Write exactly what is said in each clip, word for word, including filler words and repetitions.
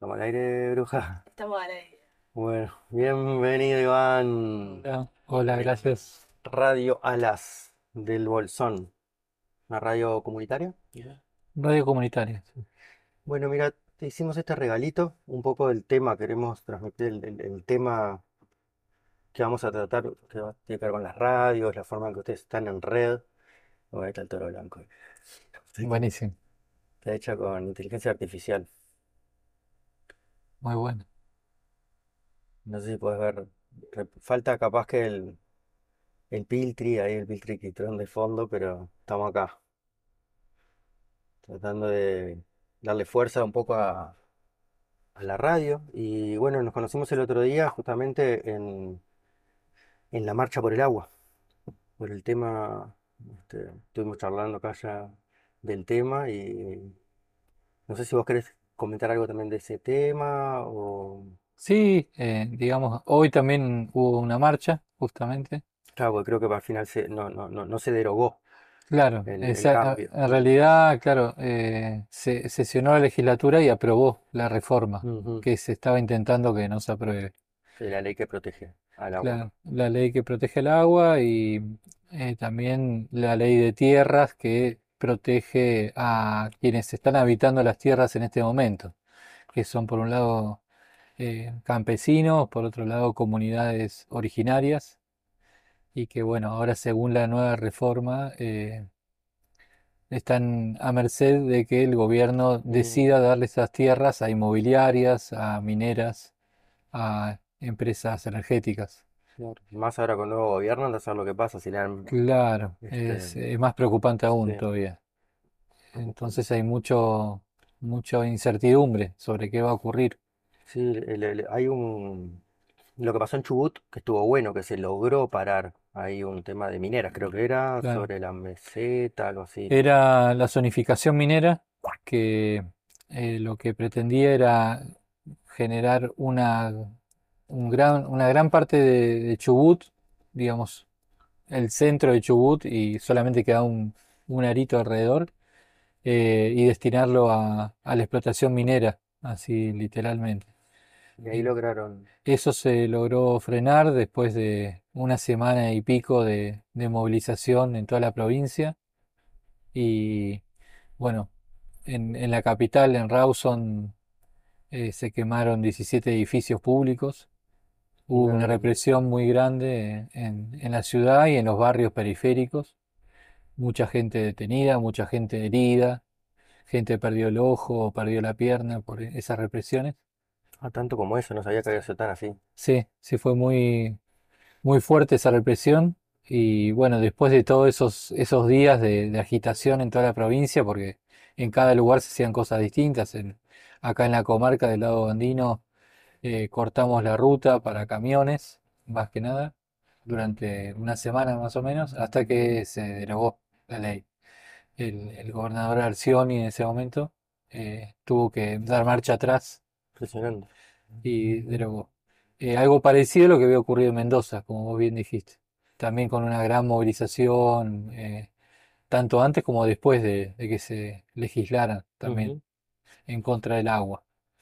Estamos al aire, bruja. Estamos al aire. Bueno, bienvenido, Iván. Hola, hola, En gracias. Radio Alas del Bolsón, una radio comunitaria. Ya. Radio comunitaria. Sí. Bueno, mira, te hicimos este regalito, un poco del tema, queremos transmitir el, el- el tema que vamos a tratar, que va- tiene que ver con las radios, la forma en que ustedes están en red. Oh, ahí está el toro blanco. Sí, que Buenísimo, está hecha con inteligencia artificial. muy bueno. No sé si puedes ver, re- falta capaz que el, el Piltri, ahí el Piltri Quitrón de fondo, pero estamos acá, tratando de darle fuerza un poco a, a la radio. Y bueno, nos conocimos el otro día justamente en, en la marcha por el agua, por el tema, este, estuvimos charlando acá ya del tema y no sé si vos querés comentar algo también de ese tema o... Sí, eh, digamos, hoy también hubo una marcha, justamente. Claro, porque creo que al final se, no, no, no, no se derogó Claro, el, el esa- cambio. en realidad, claro, eh, se sesionó la legislatura y aprobó la reforma Ujú. que se estaba intentando que no se apruebe. De la ley que protege al agua. Claro, la ley que protege el agua y eh, también la ley de tierras que protege a quienes están habitando las tierras en este momento, que son por un lado eh, campesinos, por otro lado comunidades originarias, y que bueno, ahora según la nueva reforma eh, están a merced de que el gobierno Mm, decida darle esas tierras a inmobiliarias, a mineras, a empresas energéticas. claro. Más ahora con el nuevo gobierno, no saber lo que pasa, si le dan, Claro, este, es, es más preocupante sí, aún todavía. Entonces hay mucho, mucha incertidumbre sobre qué va a ocurrir. sí, el- el- hay un, lo que pasó en Chubut, que estuvo bueno, que se logró parar, hay un tema de mineras, creo que era Claro. sobre la meseta, algo así. Era la zonificación minera que eh, lo que pretendía era generar una, un gran, una gran parte de, de Chubut, digamos, el centro de Chubut y solamente queda un, un arito alrededor, eh, y destinarlo a, a la explotación minera, así literalmente. Y ahí Y lograron, eso se logró frenar después de una semana y pico de, de movilización en toda la provincia y bueno, en, en la capital, en Rawson, eh, se quemaron diecisiete edificios públicos. Hubo una no, represión muy grande en, en la ciudad y en los barrios periféricos. Mucha gente detenida, mucha gente herida, gente perdió el ojo o perdió la pierna por esas represiones. a tanto como eso, no sabía que había sido tan así. Sí, sí fue muy, muy fuerte esa represión. Y bueno, después de todos esos, esos días de, de agitación en toda la provincia, porque en cada lugar se hacían cosas distintas. En- acá en la comarca del lado andino eh, cortamos la ruta para camiones, más que nada, durante una semana más o menos, hasta que se derogó la ley. El, el gobernador Arcioni en ese momento eh, tuvo que dar marcha atrás Impresionante. y derogó. Eh, algo parecido a lo que había ocurrido en Mendoza, como vos bien dijiste. También con una gran movilización, eh, tanto antes como después de, de que se legislara también Ujú. en contra del agua.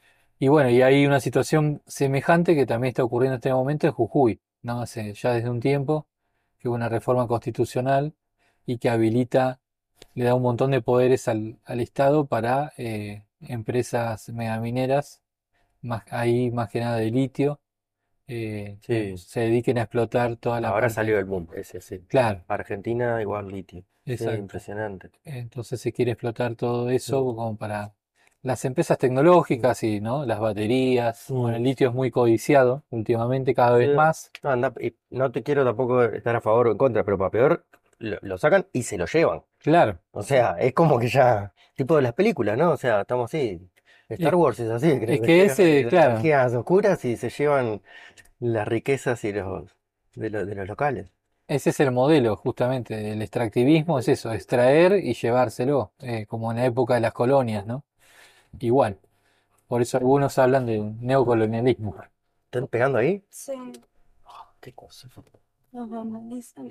Y bueno, y hay una situación semejante que también está ocurriendo en este momento en Jujuy, ¿no? Hace ya desde un tiempo que hubo una reforma constitucional y que habilita, le da un montón de poderes al, al Estado para eh, empresas megamineras, más, ahí más que nada de litio, eh, que Sí, se dediquen a explotar toda la ahora parte. salió el boom, ese, sí. Claro, Argentina igual litio. Sí, exacto. impresionante. Entonces se quiere explotar todo eso Mm, como para las empresas mm, tecnológicas y, ¿no? Las baterías. Bueno, mm. el litio es muy codiciado últimamente, cada Sí, vez más. no, anda- y no te quiero tampoco estar a favor o en contra, pero para peor, lo, lo sacan y se lo llevan. Claro, O sea, es como que ya, tipo de las películas, ¿no? O sea, estamos así. Star es, Wars es así, que es le que llegan ese, eh, claro, energías oscuras y se llevan las riquezas y los de, los de los locales. ese es el modelo justamente del extractivismo, es eso, extraer y llevárselo, eh, como en la época de las colonias, ¿no? Igual. Por eso algunos hablan de neocolonialismo. ¿Están pegando ahí? Sí, ¿Qué cosa? nos vandalizan.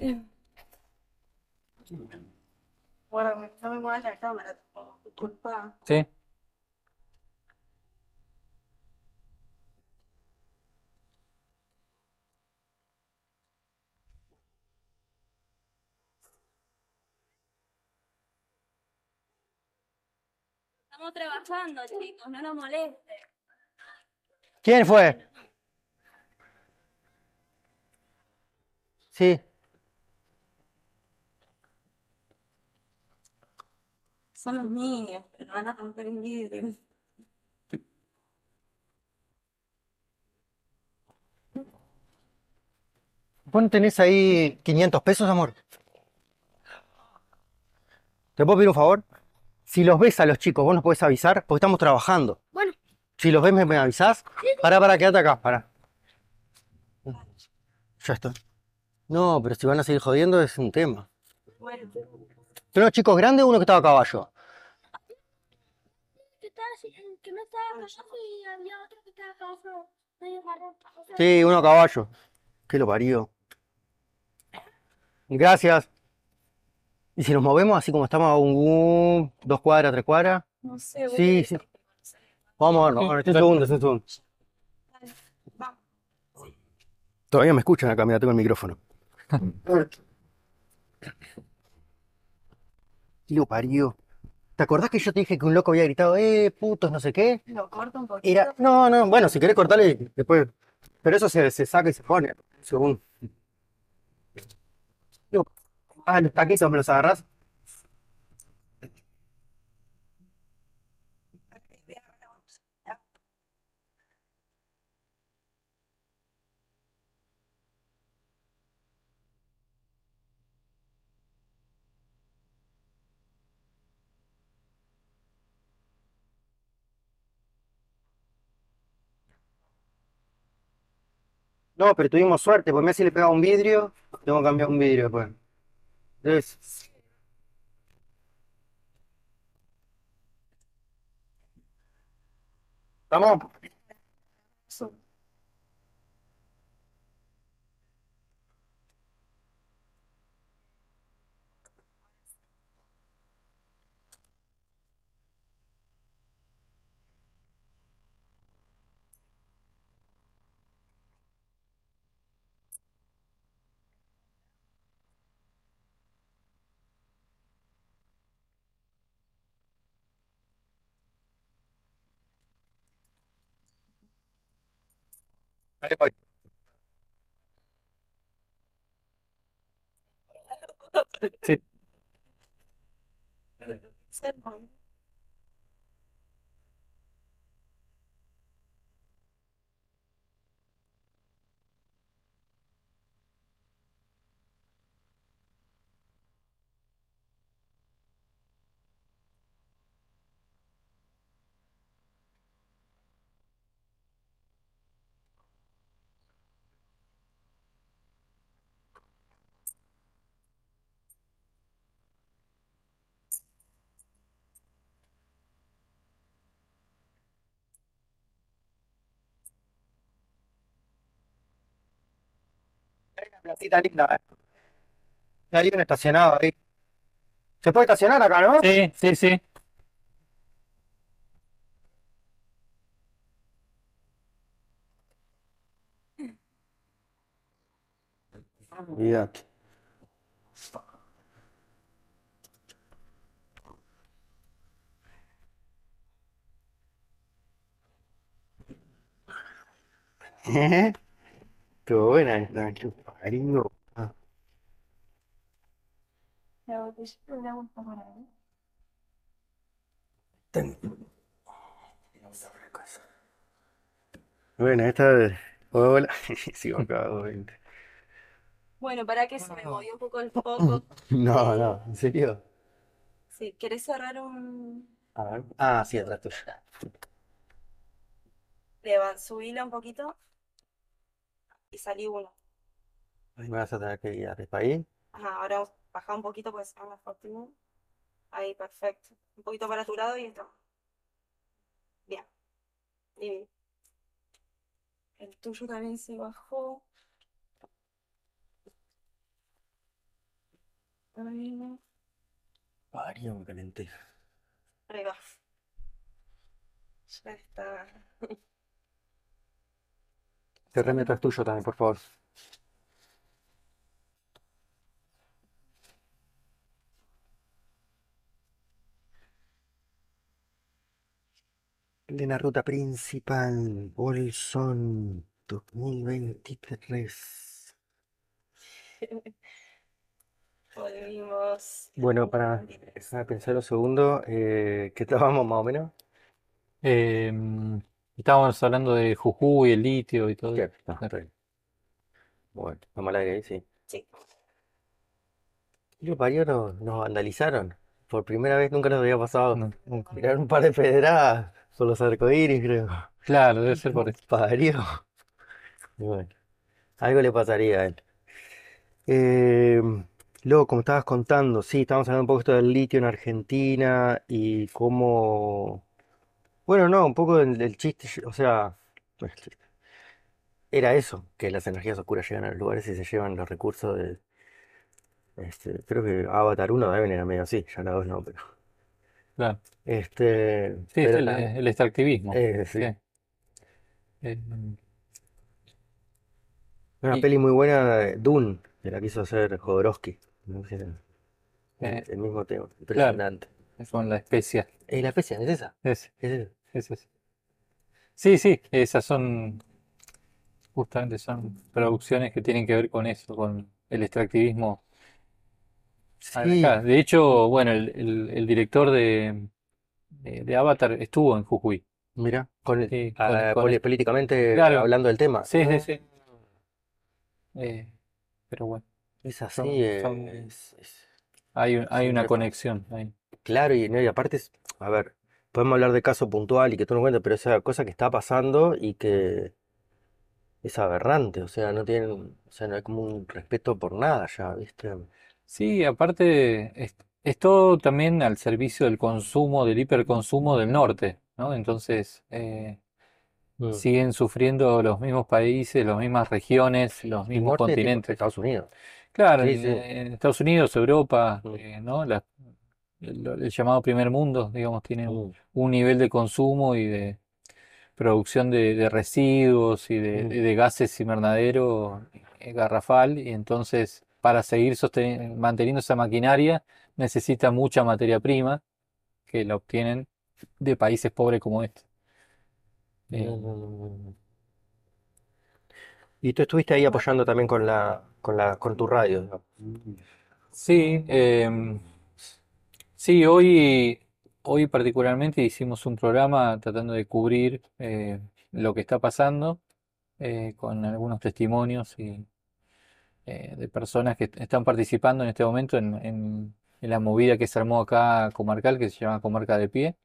Bueno, no me muevas la cámara, disculpa. Sí, Estamos trabajando, chicos, no nos molesten. ¿Quién fue? Sí. Son los niños, pero van a romper el vidrio. ¿Vos no tenés ahí quinientos pesos, amor? ¿Te puedo pedir un favor? Si los ves a los chicos, vos nos podés avisar, porque estamos trabajando. Bueno, Si los ves, me, me avisás. Pará, pará, quédate acá, pará. Ya está. No, pero si van a seguir jodiendo es un tema. bueno. ¿Son los chicos grandes o uno que estaba a caballo? Que, estaba, que no estaba callado y había otro que estaba callado. Medio marrón. O sea, Sí, uno a caballo. ¿Qué lo parió? Gracias. ¿Y si nos movemos así como estamos a un, dos cuadras, tres cuadras? no sé, voy a Sí, ir. sí. Vamos a verlo. Ahora, un segundo, un segundo. Dale, vamos. Todavía me escuchan acá, mira, tengo el micrófono. ¿Qué lo parió? ¿Te acordás que yo te dije que un loco había gritado, eh, putos, no sé qué? Lo corto un poquito. Era, no, no, bueno, si querés cortarle después. Pero eso se, se saca y se pone. Según. Digo, ah, los taquitos me los agarrás. No, pero tuvimos suerte, porque Messi le pegaba un vidrio, tengo que cambiar un vidrio después. Entonces, ¿estamos? Ahí voy. Sí. Hay una placita linda, ¿eh? Hay un estacionado ahí. ¿Se puede estacionar acá, no? Sí, sí, sí. Olvídate. ¿Eh? Estuvo buena esta, qué parió. Ah, La botellita de agua está por ahí. ten- Bueno, esta. Hola. Sigo acá, obviamente. Bueno, para que se me movió un poco el foco. No, Eh, no, ¿en serio? si querés cerrar un... A ver. Ah, sí, atrás tuyo. Leva, subila un poquito y salí uno. Ahí me vas a tener que guiar. ¿Es para ahí? Ajá, ahora baja un poquito porque se más fortuna. Ahí, perfecto. Un poquito para tu lado y está. Bien, divino. El tuyo también se bajó. Ahí, Parió, me calenté. ahí va. Ya está. Cerrame atrás tuyo también, por favor. Plena ruta principal, Bolsón dos mil veintitrés. Volvimos. Bueno, para empezar a pensar un segundo, eh, ¿qué estábamos más o menos? Em, Estábamos hablando de Jujuy, el litio y todo ¿Qué? eso. No, Claro. está bien. Bueno, vamos al aire ahí, sí. Sí. Los parió nos, nos vandalizaron. Por primera vez nunca nos había pasado. No, nunca. Tiraron un par de pedradas por los arcoíris, creo. Claro, debe ser por Los eso. parió. Y bueno, algo le pasaría a él. Eh, luego, como estabas contando, sí, estábamos hablando un poco esto del litio en Argentina y cómo... Bueno, no, un poco del, del chiste, o sea, este, era eso, que las energías oscuras llegan a los lugares y se llevan los recursos de... Este, creo que Avatar uno deben era medio así, ya la dos no, pero... Claro. Este, Sí, es pero el, nada, el extractivismo. eh, Sí. sí. Em, Una y peli muy buena, eh, Dune, que la quiso hacer Jodorowsky. No sé, el, eh, el mismo tema, claro, impresionante. es con la especia. Eh, la especia, ¿es esa? Ese, ¿Es esa? ese, ese. Sí, sí, esas son, justamente son producciones que tienen que ver con eso, con el extractivismo. Sí, Acá. De hecho, bueno, el, el- el director de, de, de Avatar estuvo en Jujuy. mira, con el- Sí, con, ah, con poli- es- políticamente claro, hablando del tema. sí, sí, Ah, sí. Eh, pero bueno, es así, son, eh, son, es, es- hay, un- hay una siempre pasa. conexión ahí. Claro, y, no, y aparte, es- a ver, podemos hablar de caso puntual y que tú no cuentes, pero esa cosa que está pasando y que es aberrante, o sea, no tienen, o sea, no hay como un respeto por nada ya, ¿viste? Sí, aparte es, es todo también al servicio del consumo, del hiperconsumo del norte, ¿no? Entonces eh, Mm. siguen sufriendo los mismos países, las mismas regiones, los El mismos norte, tipo continentes. Estados Unidos. Claro, Sí, en, sí. en Estados Unidos, Europa, Mm, eh, ¿no? La- el, el llamado primer mundo, digamos, tiene un, mm, un nivel de consumo y de producción de, de residuos y de, mm. de gases invernadero eh, garrafal, y entonces para seguir sosten- manteniendo esa maquinaria necesita mucha materia prima que la obtienen de países pobres como este. No, Eh, no, no, no, no. Y tú estuviste ahí apoyando también con la, con la, con tu radio, digamos. sí, em, sí, hoy, hoy particularmente hicimos un programa tratando de cubrir eh, lo que está pasando eh, con algunos testimonios y eh, de personas que están participando en este momento en, en- en la movida que se armó acá comarcal, que se llama Comarca de Pie.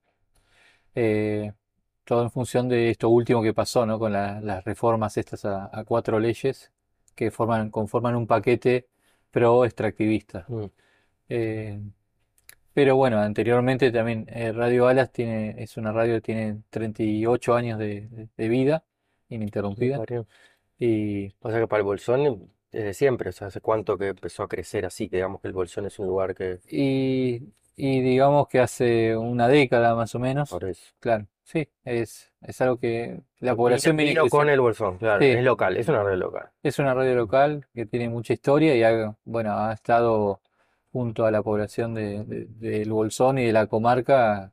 Eh, Todo en función de esto último que pasó, ¿no? Con la- las reformas estas a, a cuatro leyes que forman, conforman un paquete pro extractivista. Mm, Eh, pero bueno, anteriormente también eh, Radio Alas tiene, es una radio que tiene treinta y ocho años de, de- de vida sí, ininterrumpida. parió. Y, O sea que para el Bolsón, desde siempre, o sea, hace cuánto que empezó a crecer así, que digamos que el Bolsón es un lugar que, y, y digamos que hace una década más o menos, por eso. claro, sí, es, es algo que la Vino, población viene vino con creciendo. el Bolsón, claro, es Sí, local, es una red local. es una radio local que tiene mucha historia y ha, bueno, ha estado junto a la población de, de- del Bolsón y de la comarca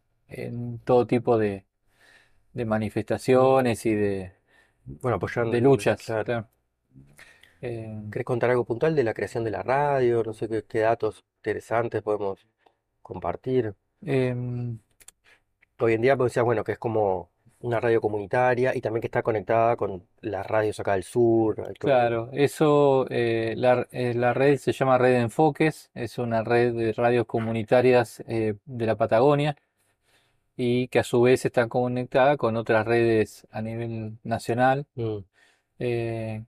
en todo tipo de, de manifestaciones y de, Bueno, apoyando, de luchas, claro. claro. Eh, ¿Querés contar algo puntual de la creación de la radio? No sé qué, qué datos interesantes podemos compartir. em, Hoy en día, pues decías, bueno, que es como una radio comunitaria y también que está conectada con las radios acá del sur. Hay todo- claro, eso, eh, la, eh, la red se llama Red de Enfoques, es una red de radios comunitarias eh, de la Patagonia y que a su vez está conectada con otras redes a nivel nacional. Mm, eh,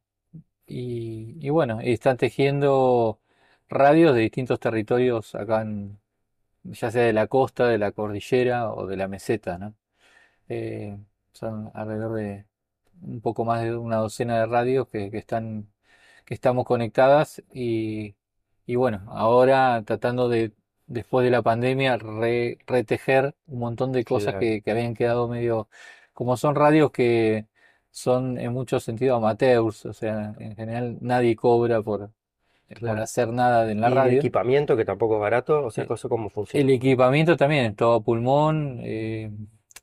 y, y bueno, y están tejiendo radios de distintos territorios acá, en- ya sea de la costa, de la cordillera o de la meseta, ¿no? Eh, Son alrededor de un poco más de una docena de radios que, que están, que estamos conectadas y, y bueno, ahora tratando de, después de la pandemia, re- retejer un montón de cosas claro, que, que habían quedado medio, como son radios que son en muchos sentidos amateurs, o sea, en general nadie cobra por, por claro. hacer nada en la Y el radio. equipamiento, que tampoco es barato, o sea, Eh, cosa cómo el funciona. equipamiento también, todo a pulmón, eh,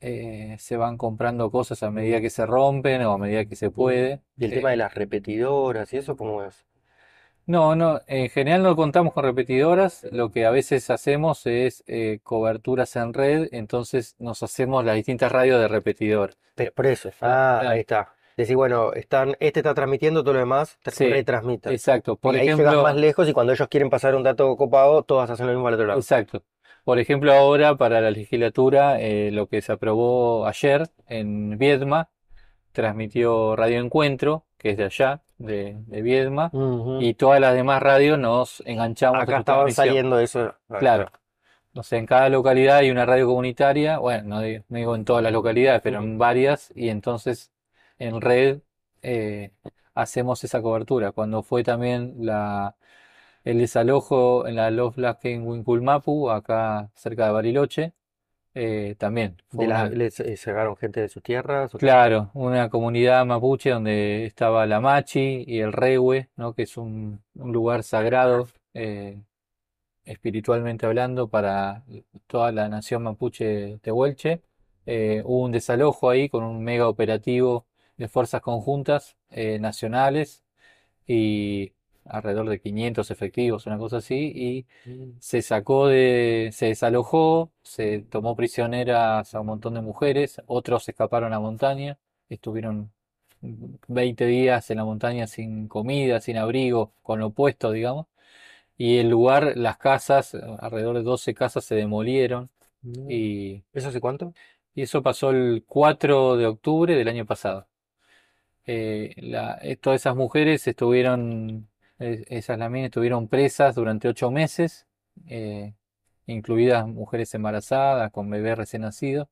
eh, se van comprando cosas a medida que se rompen o a medida que se Mm. puede. Y el tema de Eh, las repetidoras y eso, ¿cómo es? no, no, en general no contamos con repetidoras, lo que a veces hacemos es eh, coberturas en red, entonces nos hacemos las distintas radios de repetidor. Pero por eso, Para- ah, ahí claro, está. Decir, bueno, están, este está transmitiendo, todo lo demás tr- sí, retransmita. exacto. Por Y ahí llegas más ejemplo, lejos y cuando ellos quieren pasar un dato copado, todas hacen lo mismo al otro lado. exacto. Por ejemplo, ahora para la legislatura, eh, lo que se aprobó ayer en Viedma, transmitió Radio Encuentro, que es de allá, de, de Viedma, Ujú. y todas las demás radios nos enganchamos a Acá su estaban transmisión. saliendo eso. Ahí Claro, está. no sé, en cada localidad hay una radio comunitaria, bueno, no digo, no digo en todas las localidades, pero Ujú. en varias, y entonces en red eh, hacemos esa cobertura. Cuando fue también la, el desalojo en la Loflaken Winculmapu, acá cerca de Bariloche, eh, también fue De las, una, les eh, sacaron gente de sus tierras. O- claro, una comunidad mapuche donde estaba la Machi y el Rehue, ¿no? Que es un, un lugar sagrado, eh, espiritualmente hablando, para toda la nación mapuche tehuelche. Eh, hubo un desalojo ahí con un mega operativo de fuerzas conjuntas eh, nacionales y alrededor de quinientos efectivos, una cosa así, y Mm. se sacó de, se desalojó, se tomó prisioneras a un montón de mujeres, otros escaparon a la montaña, estuvieron veinte días en la montaña sin comida, sin abrigo, con lo opuesto, digamos, y el lugar, las casas, alrededor de doce casas se demolieron, No. y, ¿Eso hace cuánto? y eso pasó el cuatro de octubre del año pasado. Eh, la- eh, todas esas mujeres estuvieron, eh, esas lamines estuvieron presas durante ocho meses, eh, incluidas mujeres embarazadas con bebés recién nacidos,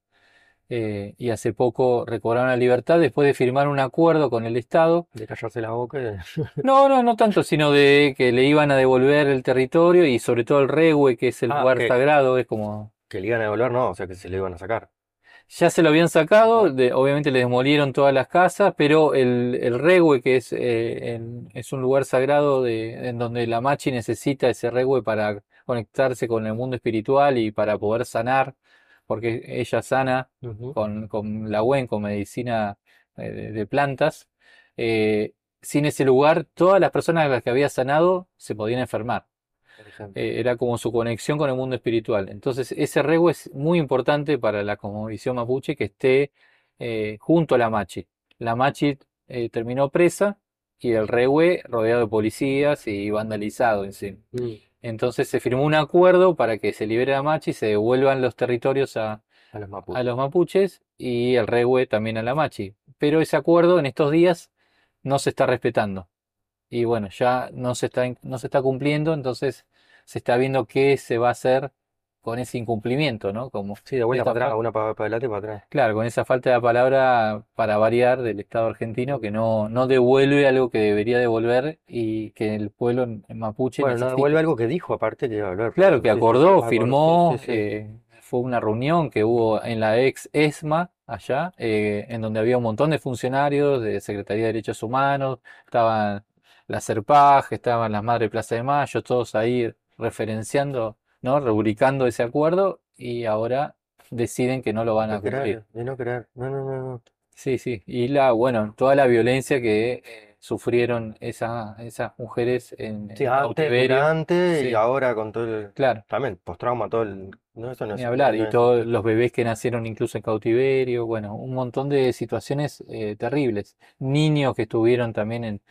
eh, y hace poco recobraron la libertad después de firmar un acuerdo con el Estado. De callarse la boca. y- No, no, no tanto, sino de que le iban a devolver el territorio y sobre todo el Rehue, que es el Ah, lugar que, sagrado, es como que le iban a devolver, no, o sea que se le iban a sacar. ya se lo habían sacado, Ah, de- obviamente le demolieron todas las casas, pero el, el Rehue, que es, eh, en- es un lugar sagrado de, en donde la Machi necesita ese Rehue para conectarse con el mundo espiritual y para poder sanar, porque ella sana ujú, con, con la Wen, con medicina eh, de, de plantas. eh, Sin ese lugar, todas las personas a las que había sanado se podían enfermar. por ejemplo. Eh, era como su conexión con el mundo espiritual. Entonces, ese rehue es muy importante para la cosmovisión mapuche que esté eh, junto a la Machi. La Machi eh, terminó presa y el rehue rodeado de policías y vandalizado en sí. Mm, Entonces se firmó un acuerdo para que se libere la Machi y se devuelvan los territorios a, a los a mapuches. los mapuches y el rehue también a la Machi. Pero ese acuerdo en estos días no se está respetando y bueno, ya no se está, no se está cumpliendo, entonces se está viendo qué se va a hacer con ese incumplimiento, ¿no? Como Sí, de vuelta esta para atrás, fa- una para, para adelante y para atrás. claro, con esa falta de palabra para variar del Estado argentino que no, no devuelve algo que debería devolver y que el pueblo mapuche Bueno, no devuelve necesita. algo que dijo aparte que iba a volver, por Claro eso. que Sí, sí, sí. acordó, Acordó. Sí, sí, firmó, sí. eh, fue una reunión que hubo en la ex ESMA allá, eh, en donde había un montón de funcionarios de Secretaría de Derechos Humanos, estaban la CERPAG, estaban las Madres Plaza de Mayo, todos ahí referenciando, ¿no? Rubricando ese acuerdo y ahora deciden que no lo van De a cumplir. creer, de no creer. No, no, no, no. Sí, sí, y la, bueno, toda la violencia que eh, sufrieron esa- esas mujeres en, Sí, en antes, cautiverio, durante y sí, ahora con todo el. claro. También, postrauma, todo el. No, eso no Ni es, no, hablar, no y es. todos los bebés que nacieron incluso en cautiverio, bueno, un montón de situaciones eh, terribles. Niños que estuvieron también en,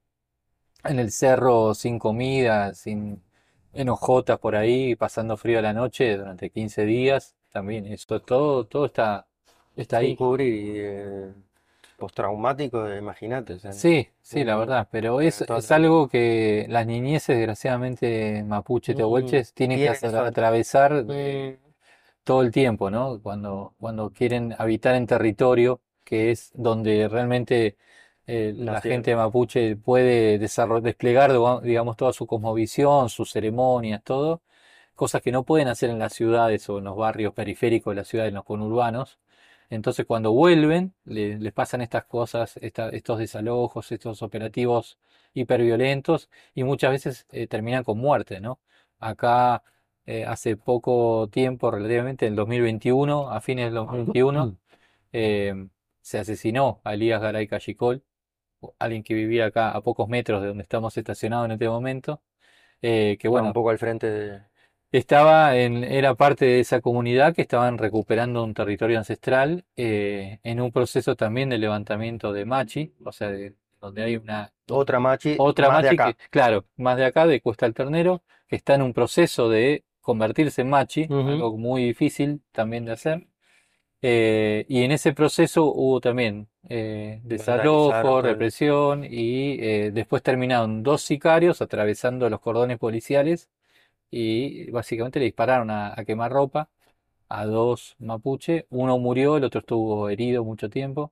en el cerro sin comida, sin en hojotas por ahí, pasando frío a la noche durante quince días, también, eso todo, todo está, está Sin ahí. cubrir y eh, postraumático, eh, imagínate. O sea, Sí, sí, la mm, verdad, pero es, para toda es la vida. algo que las niñeces, desgraciadamente, mapuche Mm, tehuelches, tienen que tienen hacer- eso. atravesar Mm, todo el tiempo, ¿no? Cuando, cuando quieren habitar en territorio que es donde realmente eh, la nacieron. gente mapuche puede desarrollar, desplegar, digamos, digamos, toda su cosmovisión, sus ceremonias, todo, cosas que no pueden hacer en las ciudades o en los barrios periféricos de la ciudad, en los conurbanos. Entonces, cuando vuelven, le- les pasan estas cosas, esta- estos desalojos, estos operativos hiperviolentos y muchas veces eh, terminan con muerte, ¿no? Acá eh, hace poco tiempo, relativamente, en el dos mil veintiuno, a fines del dos mil veintiuno, eh, se asesinó a Elías Garay Cachicol, alguien que vivía acá a pocos metros de donde estamos estacionados en este momento, eh, que Va un bueno, poco al frente de... estaba en, era parte de esa comunidad que estaban recuperando un territorio ancestral, eh, en un proceso también de levantamiento de machi, o sea, de- donde hay una Otra machi, otra más de machi que, acá. claro, más de acá, de Cuesta del Ternero, que está en un proceso de convertirse en machi, Ujú. algo muy difícil también de hacer. Eh, y en ese proceso hubo también eh, Vandalizaron desalojo, todo el... represión y eh, después terminaron dos sicarios atravesando los cordones policiales y básicamente le dispararon a, a quemarropa a dos mapuche. Uno murió, el otro estuvo herido mucho tiempo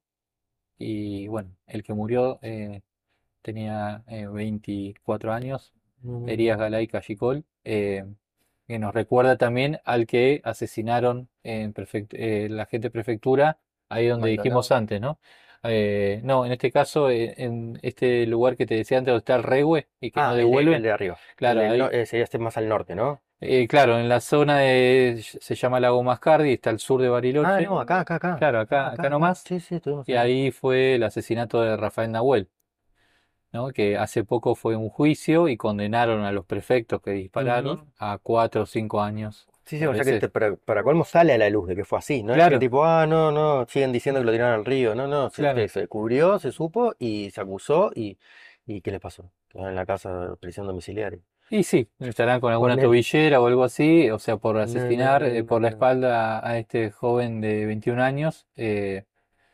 y bueno, el que murió eh, tenía eh, veinticuatro años, Ujú. Elías Galay Cachicol, eh, que nos recuerda también al que asesinaron en prefect- eh, la gente de prefectura, ahí donde dijimos Maldonado. antes, ¿no? Eh, no, en este caso, eh, en este lugar que te decía antes, donde está el Rehue y que no Ah, el de, el devuelven, de arriba. El claro, del no, ahí, eh, sería este más al norte, ¿no? eh, claro, en la zona de, se llama Lago Mascardi, está al sur de Ah, Bariloche, no, acá, acá, acá. claro, Ah, acá, acá, acá acá. nomás, Sí, sí, estuvimos y ahí. ahí fue el asesinato de Rafael Nahuel. ¿No? Que hace poco fue un juicio y condenaron a los prefectos que Ujú. dispararon a cuatro o cinco años Sí, sí, por o sea que ese. te- para, para colmo sale a la luz de que fue así. No es que Claro, tipo, ah, no, no, siguen diciendo que lo tiraron al río. No, no, se, claro. se, se cubrió, se supo y se acusó y, y ¿qué le pasó? Quedó en la casa de prisión domiciliaria. Y sí, estarán con alguna Ponele. tobillera o algo así, o sea, por No, no, asesinar no, eh, no, por la no. espalda a este joven de veintiún años, eh,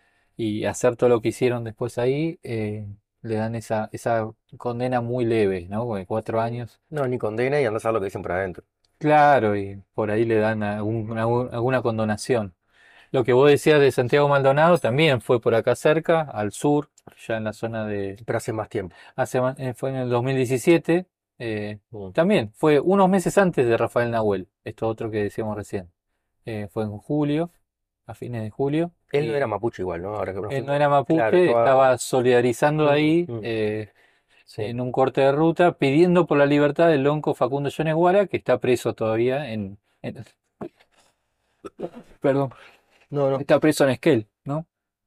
y hacer todo lo que hicieron después ahí, eh, le dan esa, esa condena muy leve, ¿no? Como de cuatro Sí. años. No, ni condena y andás a ver lo que dicen por adentro. Claro, y por ahí le dan algún- algún- alguna condonación. Lo que vos decías de Santiago Maldonado también fue por acá cerca, al sur, ya en la zona de... Pero hace más tiempo. Hace, ma- eh, fue en el dos mil diecisiete, eh, Mm. también fue unos meses antes de Rafael Nahuel, esto otro que decíamos recién. Eh, fue en julio, a fines de julio, Él no era y mapuche igual, ¿no? Ahora que nos él no fuimos. era Claro, mapuche, estaba. estaba solidarizando Mm, ahí mm, eh, sí. en un corte de ruta, pidiendo por la libertad del lonco Facundo Yoneguara, que está preso todavía en, en- perdón, No, no. está preso en Esquel, ¿no?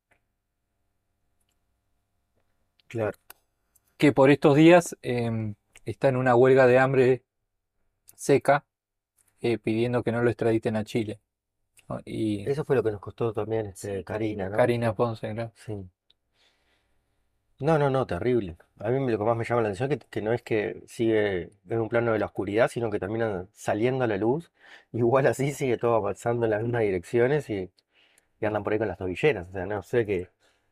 Claro. Que por estos días em, está en una huelga de hambre seca, eh, pidiendo que no lo extraditen a Chile, ¿no? Y Eso fue lo que nos costó también este, Sí, Karina, Karina. ¿no? Karina Sí. Ponce, ¿no? Sí. No, no, no, terrible. A mí lo que más me llama la atención es que, que no es que sigue en un plano de la oscuridad, sino que terminan saliendo a la luz. Igual así sigue todo avanzando en las mismas direcciones y, y andan por ahí con las tobilleras. O sea, no sé qué.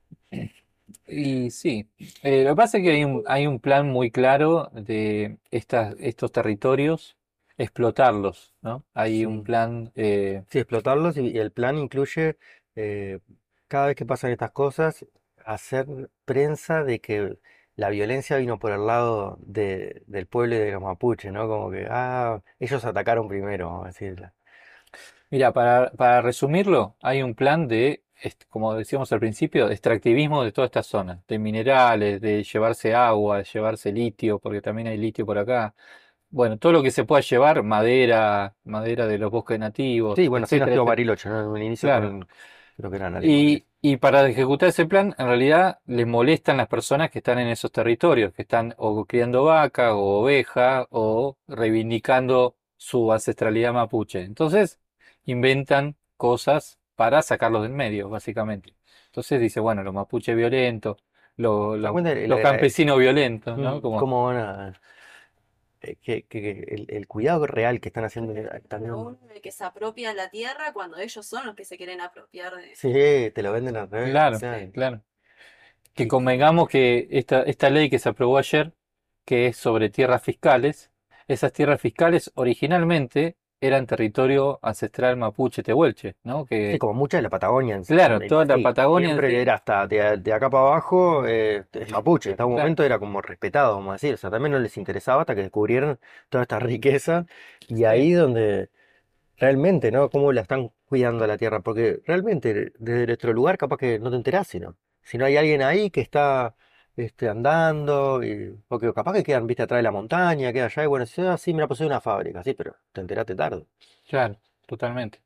Y sí, eh, lo que pasa es que hay un, hay un plan muy claro de estas, estos territorios, explotarlos, ¿no? Hay un Sí. plan, eh, Sí, explotarlos y, y el plan incluye, eh, cada vez que pasan estas cosas, hacer prensa de que la violencia vino por el lado de- del pueblo y de los mapuches, ¿no? Como que, ah, ellos atacaron primero, vamos a decirlo. mira, para, para resumirlo, hay un plan de, est- como decíamos al principio, de extractivismo de toda esta zona, de minerales, de llevarse agua, de llevarse litio, porque también hay litio por acá. Bueno, todo lo que se pueda llevar, madera, madera de los bosques nativos, Sí, bueno, así etcétera, nació etcétera. Bariloche, ¿no? En un inicio Claro. fueron, creo que eran alemanes. Y, y para ejecutar ese plan, en realidad les molestan las personas que están en esos territorios, que están o criando vaca o oveja o reivindicando su ancestralidad mapuche. Entonces, inventan cosas para sacarlos del medio, básicamente. Entonces dice, bueno, los mapuches violentos, lo- ¿Te das lo- cuenta de la, los gra- campesinos violentos, ¿no? mm, Como, cómo van a, eh, que, que- que el, el cuidado real que están haciendo eh, también, Uno de que se apropia la tierra cuando ellos son los que se quieren apropiar de... sí, te lo venden al revés, o claro, sea, Sí. claro. Que que, que- convengamos que esta, esta ley que se aprobó ayer, que es sobre tierras fiscales, esas tierras fiscales originalmente eran territorio ancestral mapuche tehuelche, ¿no? sí, Que, como mucha de la Patagonia en, claro, en toda la sí, Patagonia en siempre sí, era hasta de, de acá para abajo, eh, es mapuche, hasta un claro. momento era como respetado, vamos a decir, o sea, también no les interesaba hasta que descubrieron toda esta riqueza y Sí. ahí donde realmente, ¿no? Cómo la están cuidando a la tierra, porque realmente desde nuestro lugar capaz que no te enterás, sino, si no hay alguien ahí que está este, andando, y, porque capaz que quedan, viste, atrás de la montaña, queda allá, y bueno, si así, mira, pues hay una fábrica, sí, pero te enteraste tarde. Claro, totalmente.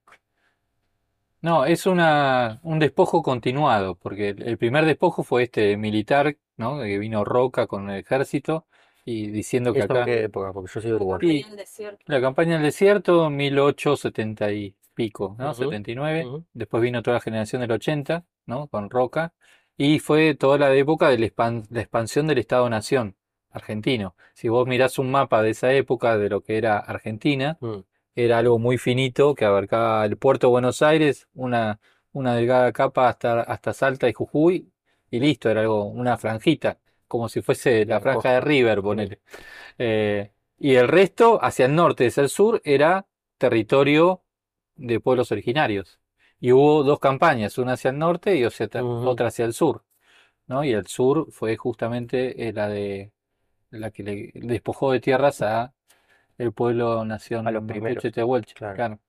No, es una, un despojo continuado, porque el, el primer despojo fue este militar, ¿no? Que vino Roca con el ejército y diciendo que ¿Eso en acá. qué época? Porque yo soy de La Uruguay. Y campaña del desierto. la campaña del desierto, mil ochocientos setenta y pico, ¿no? Ujú, setenta y nueve. ujú, Después vino toda la generación del ochenta, ¿no? Con Roca. Y fue toda la época de la, expan- la expansión del Estado-Nación argentino. Si vos mirás un mapa de esa época de lo que era Argentina, mm, era algo muy finito que abarcaba el puerto de Buenos Aires, una, una delgada capa hasta, hasta Salta y Jujuy, y listo, era algo, una franjita, como si fuese la la franja de costa. River, Mm, ponele. Eh, y el resto, hacia el norte, hacia el sur, era territorio de pueblos originarios. Y hubo dos campañas, una hacia el norte y otra ujú, otra hacia el sur, ¿no? Y el sur fue justamente eh, la de la que le despojó de tierras a el pueblo a los nación mapuche primeros, tehuelche, claro. claro.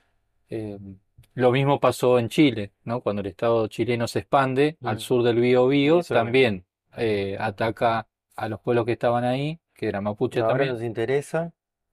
Eh, lo mismo pasó en Chile, ¿no? Cuando el Estado chileno se expande al Mm, sur del Biobío, eso me- también eh, ataca a los pueblos que estaban ahí, que era mapuche ahora también. nos interesa.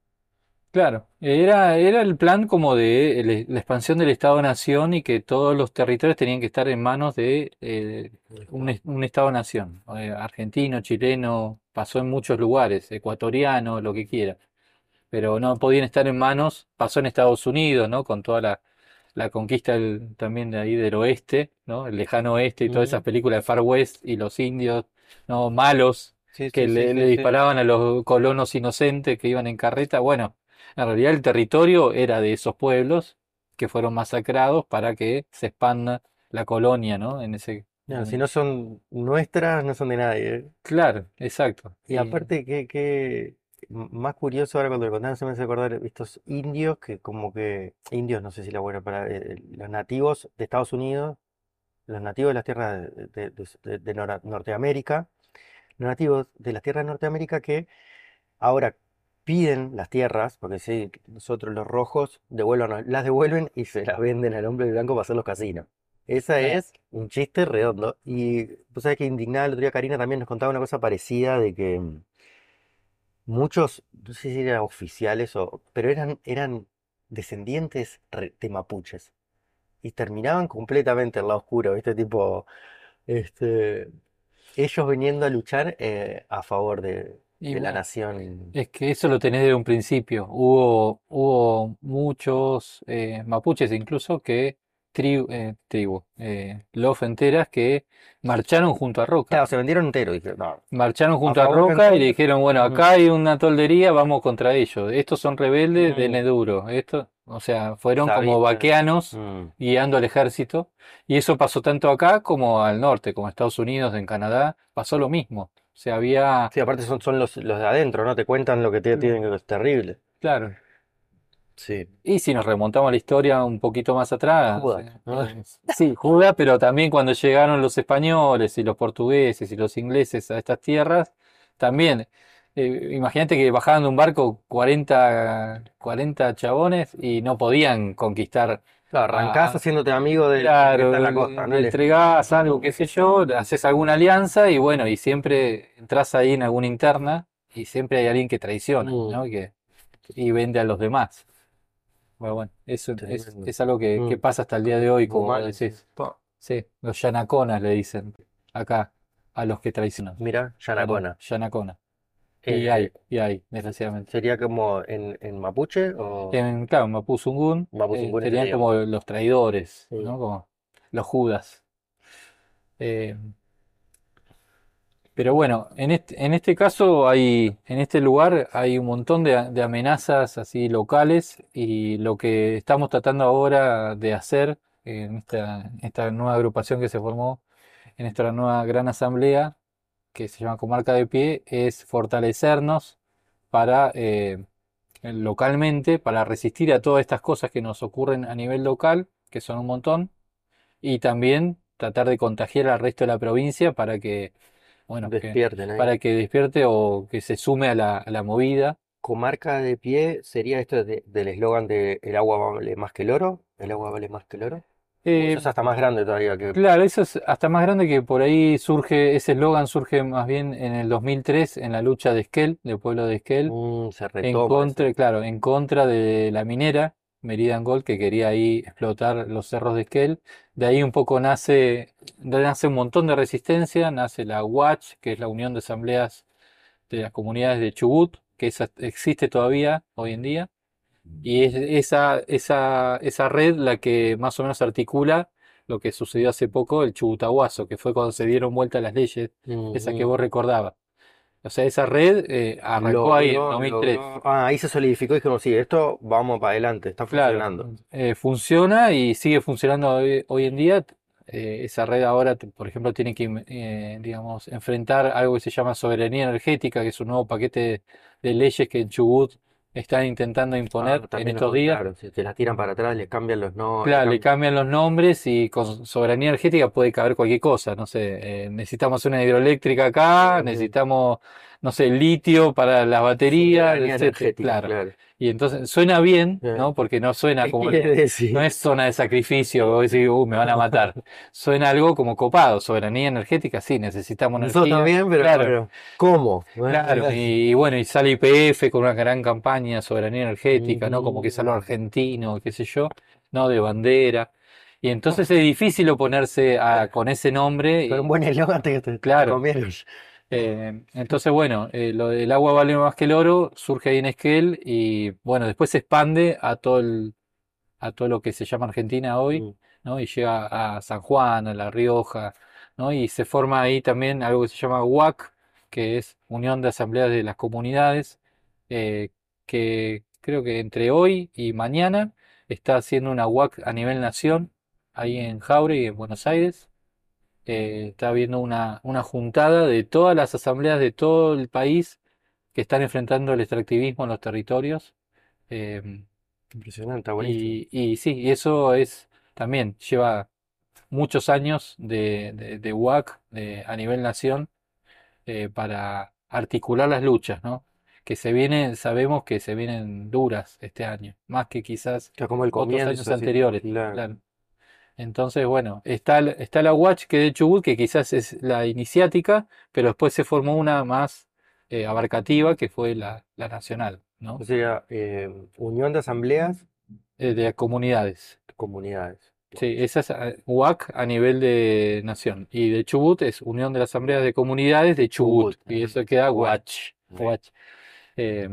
Claro, era, era el plan como de el- la expansión del Estado-Nación y que todos los territorios tenían que estar en manos de eh, un, es- un Estado-Nación. Eh, argentino, chileno, pasó en muchos lugares, ecuatoriano, lo que quiera, pero no podían estar en manos, pasó en Estados Unidos, ¿no? Con toda la, la conquista del- también de ahí del oeste, ¿no? El lejano oeste y todas esas Ujú, películas de Far West y los indios, ¿no? Malos sí, que sí, sí, le, le sí, sí. disparaban a los colonos inocentes que iban en carreta. Bueno, en realidad el territorio era de esos pueblos que fueron masacrados para que se expanda la colonia, ¿no? En ese, No, si en- no son nuestras, no son de nadie. ¿Eh? claro, exacto. Y Y, aparte, que, que m- más curioso ahora cuando lo contaban, se me hace acordar estos indios que como que, indios, no sé si la buena para, eh, los nativos de Estados Unidos, los nativos de las tierras de, de- de- de- de Nora- Norteamérica, los nativos de las tierras de Norteamérica que ahora piden las tierras, porque si nosotros los rojos devuelvan, las devuelven y se las venden al hombre blanco para hacer los casinos. Esa claro, es un chiste redondo. Y tú sabes que indignada el otro día Karina también nos contaba una cosa parecida de que mm, muchos, no sé si eran oficiales o, pero eran, eran descendientes re- de mapuches y terminaban completamente al lado oscuro, ¿viste? Tipo, este, ellos viniendo a luchar eh, a favor de, y de la bueno. nación. Es que eso lo tenés desde un principio. Hubo, hubo muchos eh, mapuches incluso que tri- eh, tribu, eh, lof enteras que marcharon junto a Roca. Claro, se vendieron entero, dije, no. Marcharon A junto a favor Roca y le entonces. dijeron, bueno, Ujú, acá hay una toldería, vamos contra ellos. Estos son rebeldes, ujú, denle duro. Esto, o sea, fueron como sabía. vaqueanos Mm. guiando al ejército. Y eso pasó tanto acá como al norte, como Estados Unidos, en Canadá, pasó lo mismo. O sea, había, Sí, aparte son, son los, los de adentro, ¿no? Te cuentan lo que te tienen que es terrible. claro. Sí. Y si nos remontamos a la historia un poquito más atrás, Judas, eh, ¿no? eh, sí, Judas, pero también cuando llegaron los españoles y los portugueses y los ingleses a estas tierras, también, eh, imagínate que bajaban de un barco cuarenta cuarenta chabones y no podían conquistar Claro, arrancás a, a- haciéndote amigo del, del que está claro, en la costa, le ¿no? le Le- entregás algo, qué sé yo, haces alguna alianza y bueno, y siempre entras ahí en alguna interna y siempre hay alguien que traiciona, Mm, ¿no? Que, y vende a los demás. Bueno, bueno, eso es, tremendo. es algo que, que Mm, pasa hasta el día de hoy, como vos Humano, sí. decís. Pa. Sí, los yanaconas le dicen acá a los que traicionan. Mira, Claro, Yanacona. yanacona. Y Eh, hay, y hay, desgraciadamente. ¿sería como en, en mapuche o En, claro, en Mapuzungún eh, mapuzungún serían sería? como los traidores, Mm. ¿no? Como los Judas. Eh, pero bueno, en este, en este caso hay, en este lugar hay un montón de, de amenazas así locales y lo que estamos tratando ahora de hacer en esta, esta nueva agrupación que se formó en esta nueva gran asamblea que se llama Comarca de Pie es fortalecernos para eh, localmente, para resistir a todas estas cosas que nos ocurren a nivel local, que son un montón, y también tratar de contagiar al resto de la provincia para que bueno, que Despierten ahí. para que despierte o que se sume a la, a la movida. Comarca de pie sería esto de- del eslogan de el agua vale más que el oro. El agua vale más que el oro. O eso Eh, es hasta más grande todavía que... claro, eso es hasta más grande que por ahí surge, ese eslogan surge más bien en el dos mil tres en la lucha de Esquel, del pueblo de Esquel, Mm, se en retoma ese. contra, claro, en contra de la minera Meridian Gold que quería ahí explotar los cerros de Esquel. De ahí un poco nace, nace un montón de resistencia, nace la U A C, que es la Unión de Asambleas de las Comunidades de Chubut, que esa existe todavía hoy en día. Y es esa, esa, esa red la que más o menos articula lo que sucedió hace poco, el Chubutahuazo, que fue cuando se dieron vuelta las leyes, esas que Ujú. vos recordabas. O sea, esa red eh, arrancó ahí en Logró, dos mil tres. logró. Ah, ahí se solidificó y dijimos, sí, esto vamos para adelante, está Claro, funcionando. eh, funciona y sigue funcionando hoy, hoy en día. Eh, esa red ahora, t- por ejemplo, tiene que, eh, digamos, enfrentar algo que se llama soberanía energética, que es un nuevo paquete de leyes que en Chubut están intentando Ah, imponer en también estos lo, días. claro, si te la tiran para atrás, les cambian los no, le Claro, le cambian. cambian los nombres y con soberanía energética puede caber cualquier cosa. No sé, eh, necesitamos una hidroeléctrica acá, Ujú. necesitamos, no sé, litio para las baterías, Soberanía etcétera. energética, Claro. claro. Y entonces suena bien, Eh, ¿no? Porque no suena ¿Qué como, quiere no decir? es zona de sacrificio, que vos decís, uh, me van a matar. Suena algo como copado. Soberanía energética, sí, necesitamos Nosotros energía. también, pero Claro. bueno, ¿cómo? Claro, y, y bueno, y sale I P F con una gran campaña de soberanía energética, ¿no? Como que es algo Ujú. argentino, qué sé yo, ¿no? De bandera. Y entonces es difícil oponerse a, con ese nombre, Con un y buen eslogan te, te, te claro. conviene. eh, entonces, bueno, eh, lo del agua vale más que el oro surge ahí en Esquel y bueno, después se expande a todo el, a todo lo que se llama Argentina hoy, Mm, ¿no? Y llega a San Juan, a La Rioja, ¿no? Y se forma ahí también algo que se llama U A C, que es Unión de Asambleas de las Comunidades, eh, que creo que entre hoy y mañana está haciendo una U A C a nivel nación, ahí en Jauregui, en Buenos Aires. Eh, está habiendo una, una juntada de todas las asambleas de todo el país que están enfrentando el extractivismo en los territorios. em, impresionante, está buenísimo. y, y sí, y eso es también lleva muchos años de, de, de U A C de- a nivel nación eh, para articular las luchas, ¿no? Que se vienen, sabemos que se vienen duras este año, más que quizás Ya como el otros años comienzo, así, anteriores, claro. claro. Entonces, bueno, está, el- está la U A C que de Chubut, que quizás es la iniciática, pero después se formó una más eh, abarcativa, que fue la, la nacional, O ¿no? sea, eh, Unión de Asambleas Eh, de comunidades. de Comunidades. Sí, esa es eh, U A C a nivel de nación. Y de Chubut es Unión de las Asambleas de Comunidades de Chubut. Chubut. Y Ujú. eso queda Guay. Huach. Huach. Eh,